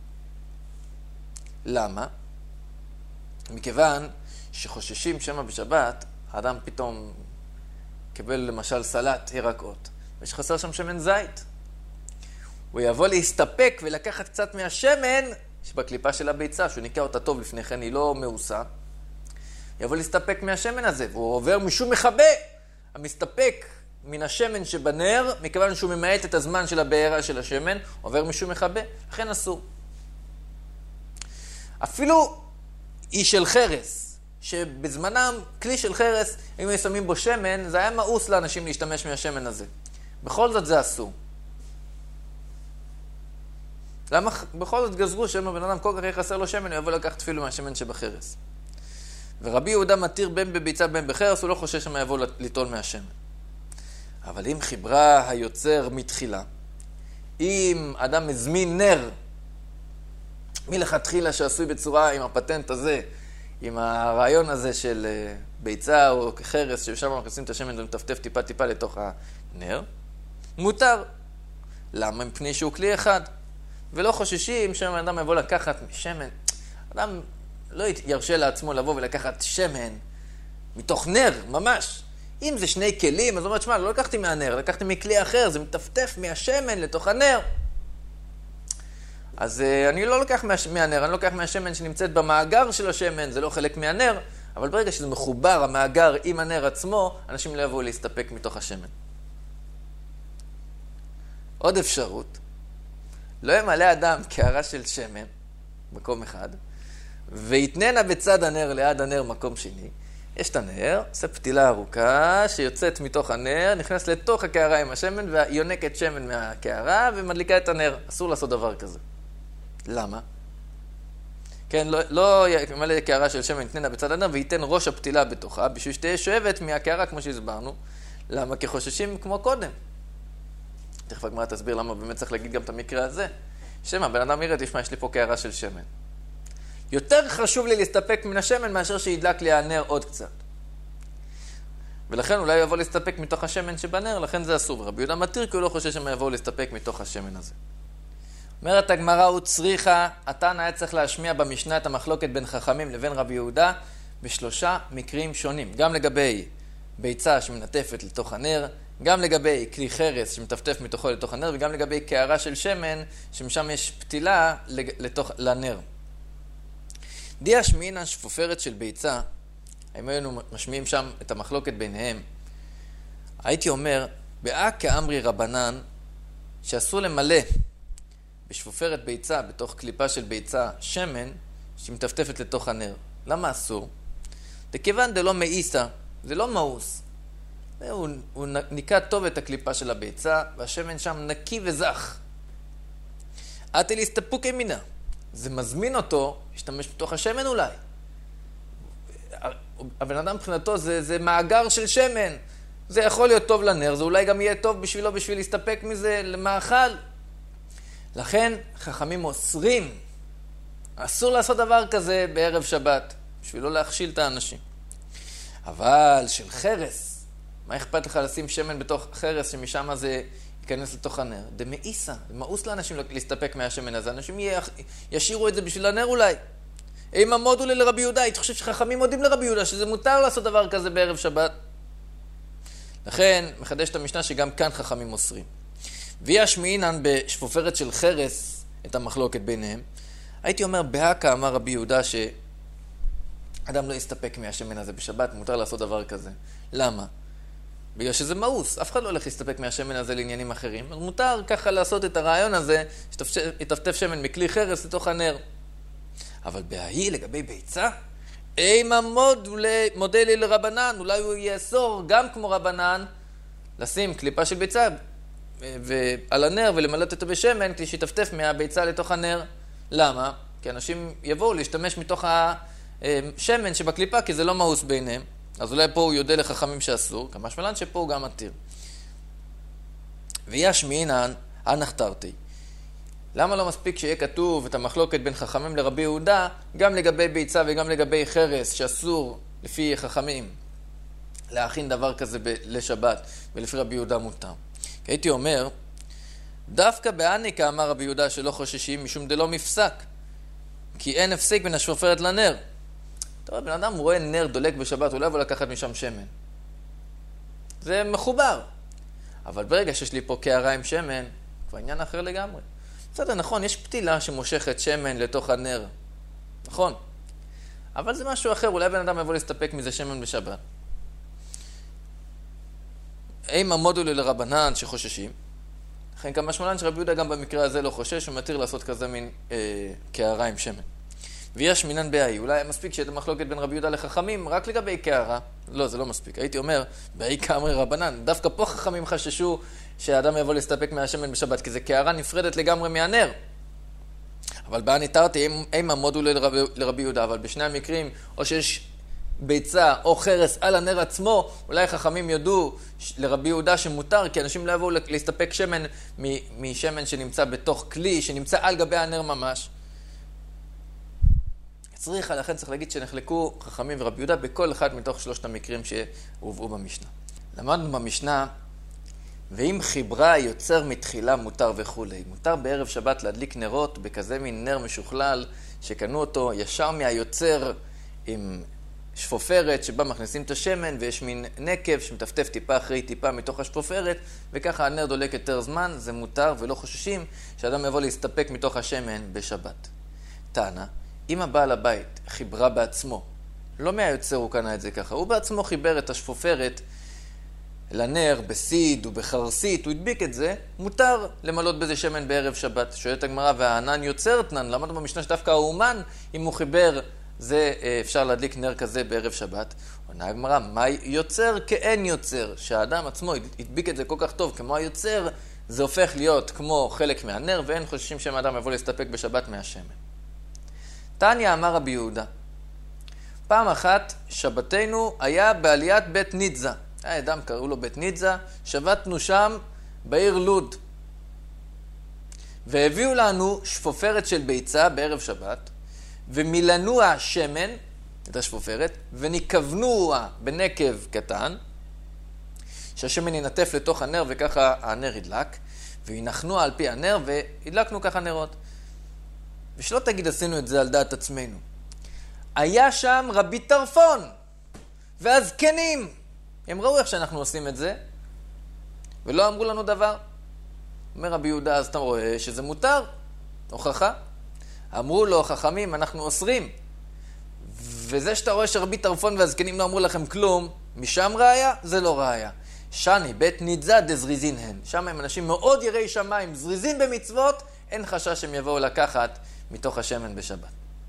Speaker 1: למה? מכיוון שחוששים שמה בשבת, האדם פתאום קבל למשל סלט ירקות, ושחסר שם שמן זית. הוא יבוא להסתפק ולקחת קצת מהשמן שבקליפה של הביצה, שהוא ניקה אותה טוב לפני כן, היא לא מעושה, יבוא להסתפק מהשמן הזה, והוא עובר משום מכבה, המסתפק מן השמן שבנר, מכיוון שהוא ממעט את הזמן של הבעירה של השמן, עובר משום מכבה, לכן אסור. אפילו היא של חרס, שבזמנם כלי של חרס, אם הם שמים בו שמן, זה היה מאוס לאנשים להשתמש מהשמן הזה. בכל זאת זה אסור. למה בכל זאת גזרו שאם הבן אדם כל כך יחסר לו שמן, הוא יבוא לקחת אפילו מהשמן שבחרס. ורבי יהודה מתיר בין בביצה בין בחרס, הוא לא חושש שמה יבוא ליטול מהשמן. אבל אם חיברה היוצר מתחילה, אם אדם מזמין נר, מלכתחילה שעשוי בצורה עם הפטנט הזה, עם הרעיון הזה של ביצה או חרס, ששם מכניסים את השמן ומטפטף טיפה טיפה לתוך הנר, מותר. למה? מפני שהוא כלי אחד. ולא חוששים שהבן אדם יבוא לקחת שמן. אדם לא ירשה לעצמו לבוא ולקחת שמן מתוך נר, ממש. אם זה שני כלים, אז הוא אומר, תשמע, לא לקחתי מהנר, לקחתי מכלי אחר, זה מטפטף מהשמן לתוך הנר. אז uh, אני לא לוקח מה, מהנר, אני לוקח מהשמן שנמצאת במאגר של השמן, זה לא חלק מהנר, אבל ברגע שזה מחובר, המאגר עם הנר עצמו, אנשים לא יבואו להסתפק מתוך השמן. עוד אפשרות, לא ימלא אדם קערה של שמן, מקום אחד, ויתננה בצד הנר ליד הנר מקום שני. יש את הנר, עושה פתילה ארוכה שיוצאת מתוך הנר, נכנס לתוך הקערה עם השמן, ויונקת שמן מהקערה ומדליקה את הנר. אסור לעשות דבר כזה. למה? כן, לא, לא ימלא קערה של שמן, יתננה בצד הנר, וייתן ראש הפתילה בתוכה, בשביל שתהיה שואבת מהקערה כמו שהסברנו. למה? כי חוששים כמו קודם. תכף הגמרא תסביר למה באמת צריך להגיד גם את המקרה הזה. שמה, בן אדם יראה, תשמע, יש לי פה קערה של שמן. יותר חשוב לי להסתפק מן השמן מאשר שידלק לי הנר עוד קצת. ולכן אולי יבוא להסתפק מתוך השמן שבנר, לכן זה אסור. רבי יהודה מתיר כי הוא לא חושש שמה יבוא להסתפק מתוך השמן הזה. אומרת הגמרא, הוא צריכה, התנא היה צריך להשמיע במשנה את המחלוקת בין חכמים לבין רבי יהודה בשלושה מקרים שונים. גם לגבי ביצה שמנטפת לתוך הנר, גם לגבי כלי חרס שמטפטף מתוכו לתוך הנר, וגם לגבי קערה של שמן שמשם יש פתילה לתוך, לנר. דיה שמינן שפופרת של ביצה, אם היינו משמיעים שם את המחלוקת ביניהם, הייתי אומר, באה כאמרי רבנן, שאסור למלא בשפופרת ביצה, בתוך קליפה של ביצה, שמן, שמטפטפת לתוך הנר. למה אסור? דכיוון דלא מאיסה, זה לא מאוס. הוא, הוא ניקה טוב את הקליפה של הביצה, והשמן שם נקי וזך. עתי להסתפוק ימינה. זה מזמין אותו, להשתמש בתוך השמן אולי. הבן אדם מבחינתו זה, זה מאגר של שמן. זה יכול להיות טוב לנר, זה אולי גם יהיה טוב בשבילו, בשביל להסתפק מזה למאכל. לכן חכמים אוסרים. אסור לעשות דבר כזה בערב שבת, בשביל לא להכשיל את האנשים. אבל של חרס, מה אכפת לך לשים שמן בתוך חרס שמשם זה ייכנס לתוך הנר? דמאיסה, זה מאוס לאנשים להסתפק מהשמן הזה. אנשים ישירו את זה בשביל הנר אולי. אם עמודו לרבי יהודה, הייתי חושב שחכמים מודים לרבי יהודה, שזה מותר לעשות דבר כזה בערב שבת. לכן מחדש את המשנה שגם כאן חכמים אוסרים. וישמיעינן בשפופרת של חרס את המחלוקת ביניהם. הייתי אומר, בהקה אמר רבי יהודה שאדם לא יסתפק מהשמן הזה בשבת, מותר לעשות דבר כזה. למה? בגלל שזה מאוס, אף אחד לא הולך להסתפק מהשמן הזה לעניינים אחרים. אז מותר ככה לעשות את הרעיון הזה, שתפטף שמן מכלי חרס לתוך הנר. אבל בהאי לגבי ביצה, אימה מודה לי לרבנן, אולי הוא יאסור גם כמו רבנן, לשים קליפה של ביצה ועל הנר ולמלט אותו בשמן, כדי שיטפטף מהביצה לתוך הנר. למה? כי אנשים יבואו להשתמש מתוך השמן שבקליפה, כי זה לא מאוס ביניהם. אז אולי פה הוא יודע לחכמים שאסור, כמה שמלן שפה הוא גם מתיר. ויש מינן, הנחתרתי. למה לא מספיק שיהיה כתוב את המחלוקת בין חכמים לרבי יהודה, גם לגבי ביצה וגם לגבי חרס, שאסור לפי חכמים להכין דבר כזה לשבת, ולפי רבי יהודה מותר. כי הייתי אומר, דווקא באניקה אמר רבי יהודה שלא חוששים משום דלא מפסק, כי אין הפסק בין השפופרת לנר. טוב, בן אדם רואה נר דולק בשבת, הוא לא יבוא לקחת משם שמן. זה מחובר. אבל ברגע שיש לי פה קערה עם שמן, כבר עניין אחר לגמרי. בסדר, נכון, יש פתילה שמושכת שמן לתוך הנר. נכון. אבל זה משהו אחר, אולי בן אדם יבוא להסתפק מזה שמן בשבת. אם המודול לרבנן שחוששים, לכן כמה שמלן שרבי יהודה גם במקרה הזה לא חושש, הוא מתיר לעשות כזה מין אה, קערה עם שמן. ויש מינן באי, אולי מספיק שאת המחלוקת בין רבי יהודה לחכמים רק לגבי קערה. לא, זה לא מספיק. הייתי אומר, באי כאמרי רבנן, דווקא פה חכמים חששו שהאדם יבוא להסתפק מהשמן בשבת, כי זה קערה נפרדת לגמרי מהנר. אבל בה ניתרתי, אם המודול לרבי, לרבי יהודה, אבל בשני המקרים, או שיש ביצה או חרס על הנר עצמו, אולי חכמים יודו לרבי יהודה שמותר, כי אנשים לא יבואו להסתפק שמן משמן שנמצא בתוך כלי, שנמצא על גבי הנר ממש. צריך, לכן צריך להגיד שנחלקו חכמים ורבי יהודה בכל אחד מתוך שלושת המקרים שהובאו במשנה. למדנו במשנה, ואם חיברה יוצר מתחילה מותר וכו'. מותר בערב שבת להדליק נרות בכזה מין נר משוכלל שקנו אותו ישר מהיוצר עם שפופרת שבה מכניסים את השמן ויש מין נקב שמטפטף טיפה אחרי טיפה מתוך השפופרת וככה הנר דולק יותר זמן, זה מותר ולא חוששים שאדם יבוא להסתפק מתוך השמן בשבת. טענה, אם הבעל הבית חיברה בעצמו, לא מהיוצר הוא קנה את זה ככה, הוא בעצמו חיבר את השפופרת לנר בסיד ובחרסית, הוא הדביק את זה, מותר למלות בזה שמן בערב שבת. שואלת הגמרא, והענן יוצר תנן, למדנו במשנה שדווקא האומן, אם הוא חיבר, זה אפשר להדליק נר כזה בערב שבת. עונה הגמרא, מה יוצר כאין יוצר? שהאדם עצמו הדביק את זה כל כך טוב כמו היוצר, זה הופך להיות כמו חלק מהנר, ואין חוששים שם האדם יבוא להסתפק בשבת מהשמן. תניא אמר רבי יהודה, פעם אחת שבתנו היה בעליית בית נידזה. היה אדם, קראו לו בית נידזה, שבתנו שם בעיר לוד. והביאו לנו שפופרת של ביצה בערב שבת, ומילנוה שמן, את השפופרת, וניקבנוה בנקב קטן, שהשמן ינטף לתוך הנר וככה הנר ידלק, וינחנו על פי הנר והדלקנו ככה נרות. ושלא תגיד עשינו את זה על דעת עצמנו. היה שם רבי טרפון והזקנים. הם ראו איך שאנחנו עושים את זה, ולא אמרו לנו דבר. אומר רבי יהודה, אז אתה רואה שזה מותר, הוכחה. אמרו לו, חכמים, אנחנו אוסרים. וזה שאתה רואה שרבי טרפון והזקנים לא אמרו לכם כלום, משם ראיה? זה לא ראיה. שני, בית נידזה דזריזין הן. שם הם אנשים מאוד יראי שמיים, זריזים במצוות, אין חשש שהם יבואו לקחת מתוך השמן בשבת.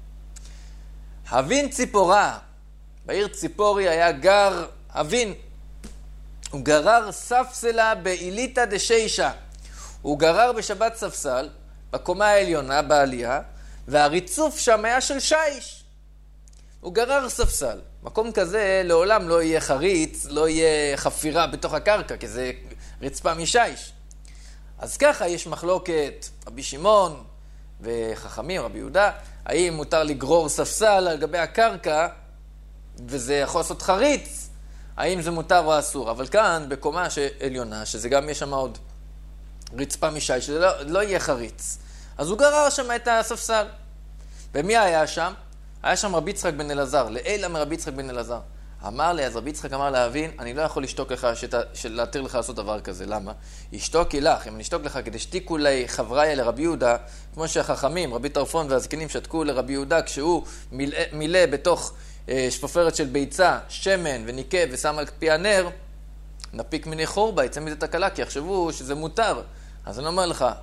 Speaker 1: הבין ציפורה, בעיר ציפורי היה גר הבין, הוא גרר ספסלה באיליתא דשישה. הוא גרר בשבת ספסל, בקומה העליונה, בעלייה, והריצוף שם היה של שיש. הוא גרר ספסל. מקום כזה לעולם לא יהיה חריץ, לא יהיה חפירה בתוך הקרקע, כי זה רצפה משיש. אז ככה יש מחלוקת רבי שמעון וחכמים, רבי יהודה, האם מותר לגרור ספסל על גבי הקרקע, וזה יכול לעשות חריץ, האם זה מותר או אסור. אבל כאן, בקומה עליונה, שזה גם יש שם עוד רצפה משיש, שזה לא, לא יהיה חריץ. אז הוא גרר שם את הספסל. ומי היה שם? היה שם רבי יצחק בן אלעזר, לאלה מרבי יצחק בן אלעזר. אמר לי, אז רבי יצחק אמר להבין, אני לא יכול לשתוק לך, להתיר לך לעשות דבר כזה. למה? ישתוקי לך, אם אני אשתוק לך כדי שתיקו לי חבריה לרבי יהודה, כמו שהחכמים, רבי טרפון והזקנים שתקו לרבי יהודה, כשהוא מילא, מילא בתוך אה, שפופרת של ביצה, שמן וניקה ושם על פי הנר, נפיק מני חורבה, יצא מזה תקלה, כי יחשבו שזה מותר. אז אני אומר לך,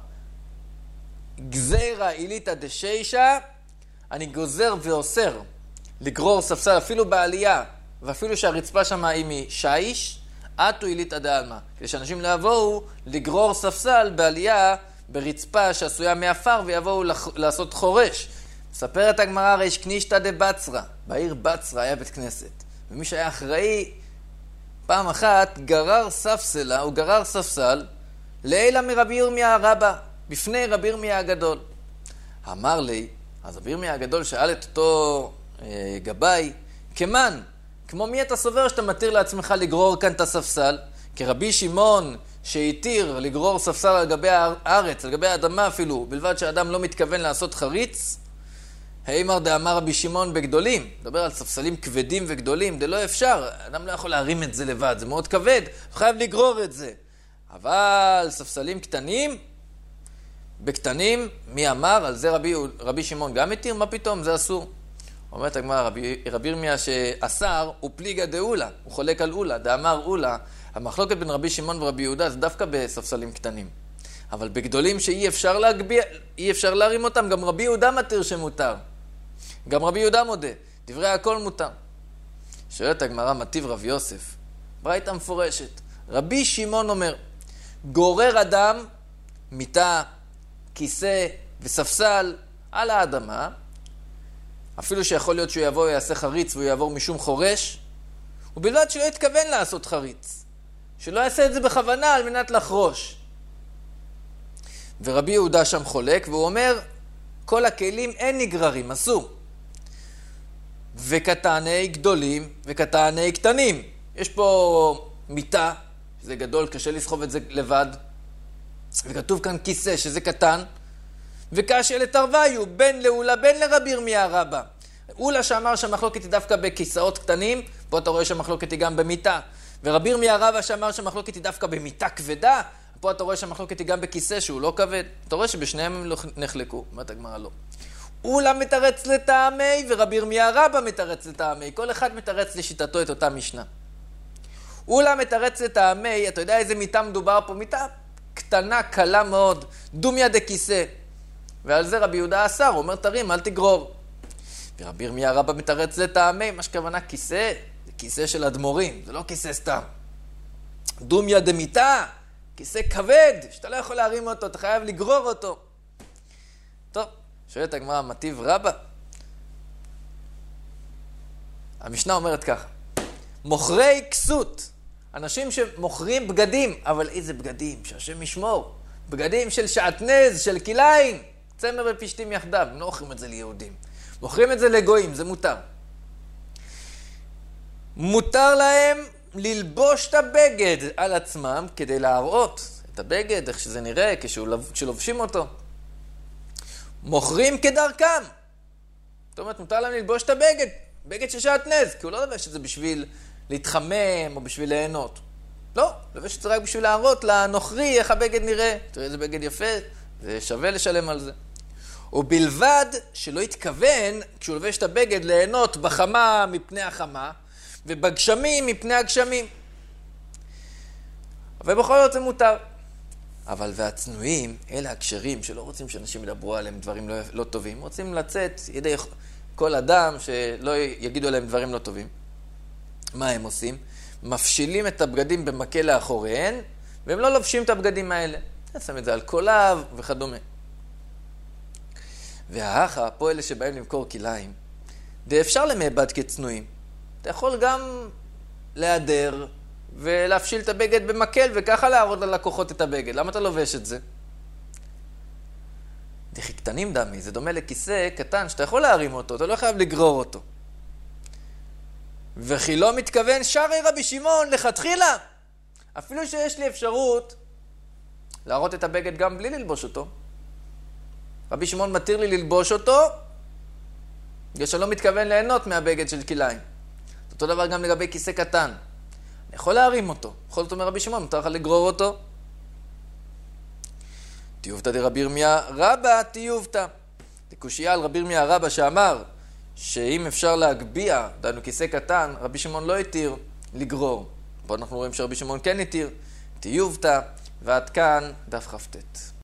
Speaker 1: גזירה איליתא דשישה, אני גוזר ואוסר לגרור ספסל אפילו בעלייה, ואפילו שהרצפה שם היא משיש, עטו איליתא דעלמא. כדי שאנשים לא יבואו לגרור ספסל בעלייה ברצפה שעשויה מעפר ויבואו לעשות חורש. מספרת הגמרא ריש קנישתא דבצרא, בעיר בצרא היה בית כנסת. ומי שהיה אחראי, פעם אחת גרר ספסלה, הוא גרר ספסל, לילה מרבי ירמיה רבא, בפני רבי ירמיה הגדול. אמר לי, אז רבי ירמיה הגדול שאל את אותו אה, גבאי, כמן, כמו מי אתה סובר שאתה מתיר לעצמך לגרור כאן את הספסל? כרבי שמעון שהתיר לגרור ספסל על גבי הארץ, על גבי האדמה אפילו, בלבד שהאדם לא מתכוון לעשות חריץ? הימר דאמר רבי שמעון בגדולים, מדבר על ספסלים כבדים וגדולים, זה לא אפשר, האדם לא יכול להרים את זה לבד, זה מאוד כבד, הוא חייב לגרור את זה. אבל ספסלים קטנים, בקטנים, מי אמר? על זה רבי, רבי שמעון גם התיר? מה פתאום? זה אסור. אומרת הגמרא, רבי, רבי ירמיה שאסר הוא פליגה דאולה, הוא חולק על אולה, דאמר אולה. המחלוקת בין רבי שמעון ורבי יהודה זה דווקא בספסלים קטנים. אבל בגדולים שאי אפשר להגביע, אי אפשר להרים אותם, גם רבי יהודה מתיר שמותר. גם רבי יהודה מודה, דברי הכל מותר. שואלת הגמרא, מטיב רב יוסף, ברייתא מפורשת. רבי שמעון אומר, גורר אדם, מיטה, כיסא וספסל על האדמה, אפילו שיכול להיות שהוא יבוא ויעשה חריץ והוא יעבור משום חורש, ובלבד שלא יתכוון לעשות חריץ, שלא יעשה את זה בכוונה על מנת לחרוש. ורבי יהודה שם חולק, והוא אומר, כל הכלים אין נגררים, אסור. וקטני גדולים וקטני קטנים. יש פה מיטה, שזה גדול, קשה לסחוב את זה לבד, וכתוב כאן כיסא, שזה קטן, וקשה לתרוויו, בין לאולה, בין לרבי ירמיה רבא. אולה שאמר שהמחלוקת היא דווקא בכיסאות קטנים, פה אתה רואה שהמחלוקת היא גם במיטה. ורבי ירמיה רבא שאמר שהמחלוקת היא דווקא במיטה כבדה, פה אתה רואה שהמחלוקת היא גם בכיסא שהוא לא כבד. אתה רואה שבשניהם הם נחלקו. אומרת הגמרא לא. אולה מתרץ לטעמי ורבי ירמיה רבא מתרץ לטעמי. כל אחד מתרץ לשיטתו את אותה משנה. אולה מתרץ לטעמי, אתה יודע איזה מיטה מדובר פה? מיטה קטנה, קלה מאוד, דומיה דכיסא. ועל זה רבי יהודה אסר, הוא אומר תרים, אל תגרור. ורבי ירמיה רבא מתרץ לטעמי, מה שכוונה כיסא, זה כיסא של אדמו"רים, זה לא כיסא סתם. דומיה דמיטה, כיסא כבד, שאתה לא יכול להרים אותו, אתה חייב לגרור אותו. טוב, שואלת הגמרא, מטיב רבא. המשנה אומרת ככה, מוכרי כסות, אנשים שמוכרים בגדים, אבל איזה בגדים, שהשם ישמור, בגדים של שעטנז, של כליים, צמר ופשתים יחדיו, הם לא מוכרים את זה ליהודים, מוכרים את זה לגויים, זה מותר. מותר להם ללבוש את הבגד על עצמם כדי להראות את הבגד, איך שזה נראה כשלובשים אותו. מוכרים כדרכם. זאת אומרת, מותר להם ללבוש את הבגד, בגד של שעטנז, כי הוא לא לובש את זה בשביל להתחמם או בשביל ליהנות. לא, לובש את זה רק בשביל להראות לנוכרי איך הבגד נראה. תראה איזה בגד יפה, זה שווה לשלם על זה. ובלבד שלא יתכוון, כשהוא לובש את הבגד, ליהנות בחמה מפני החמה, ובגשמים מפני הגשמים. ובכל זאת זה מותר. אבל והצנועים, אלה הכשרים שלא רוצים שאנשים ידברו עליהם דברים לא, לא טובים, רוצים לצאת ידי כל אדם שלא יגידו עליהם דברים לא טובים. מה הם עושים? מפשילים את הבגדים במקל לאחוריהן, והם לא לובשים את הבגדים האלה. שם את זה על קולב וכדומה. והאחה, פה אלה שבאים למכור כליים, די אפשר למעבד כצנועים. אתה יכול גם להיעדר ולהפשיל את הבגד במקל וככה להראות ללקוחות את הבגד. למה אתה לובש את זה? דחי קטנים דמי, זה דומה לכיסא קטן שאתה יכול להרים אותו, אתה לא חייב לגרור אותו. וכי לא מתכוון שרי רבי שמעון לכתחילה. אפילו שיש לי אפשרות להראות את הבגד גם בלי ללבוש אותו. רבי שמעון מתיר לי ללבוש אותו, בגלל שלא מתכוון ליהנות מהבגד של כליים. אותו דבר גם לגבי כיסא קטן. אני יכול להרים אותו. בכל זאת אומר רבי שמעון, מותר לך לגרור אותו. תיובתא דרבי ירמיה רבא תיובתא. תקושיה על רבי ירמיה רבא שאמר שאם אפשר להגביע, דנו כיסא קטן, רבי שמעון לא התיר לגרור. פה אנחנו רואים שרבי שמעון כן התיר. תיובתא, ועד כאן דף כ"ט.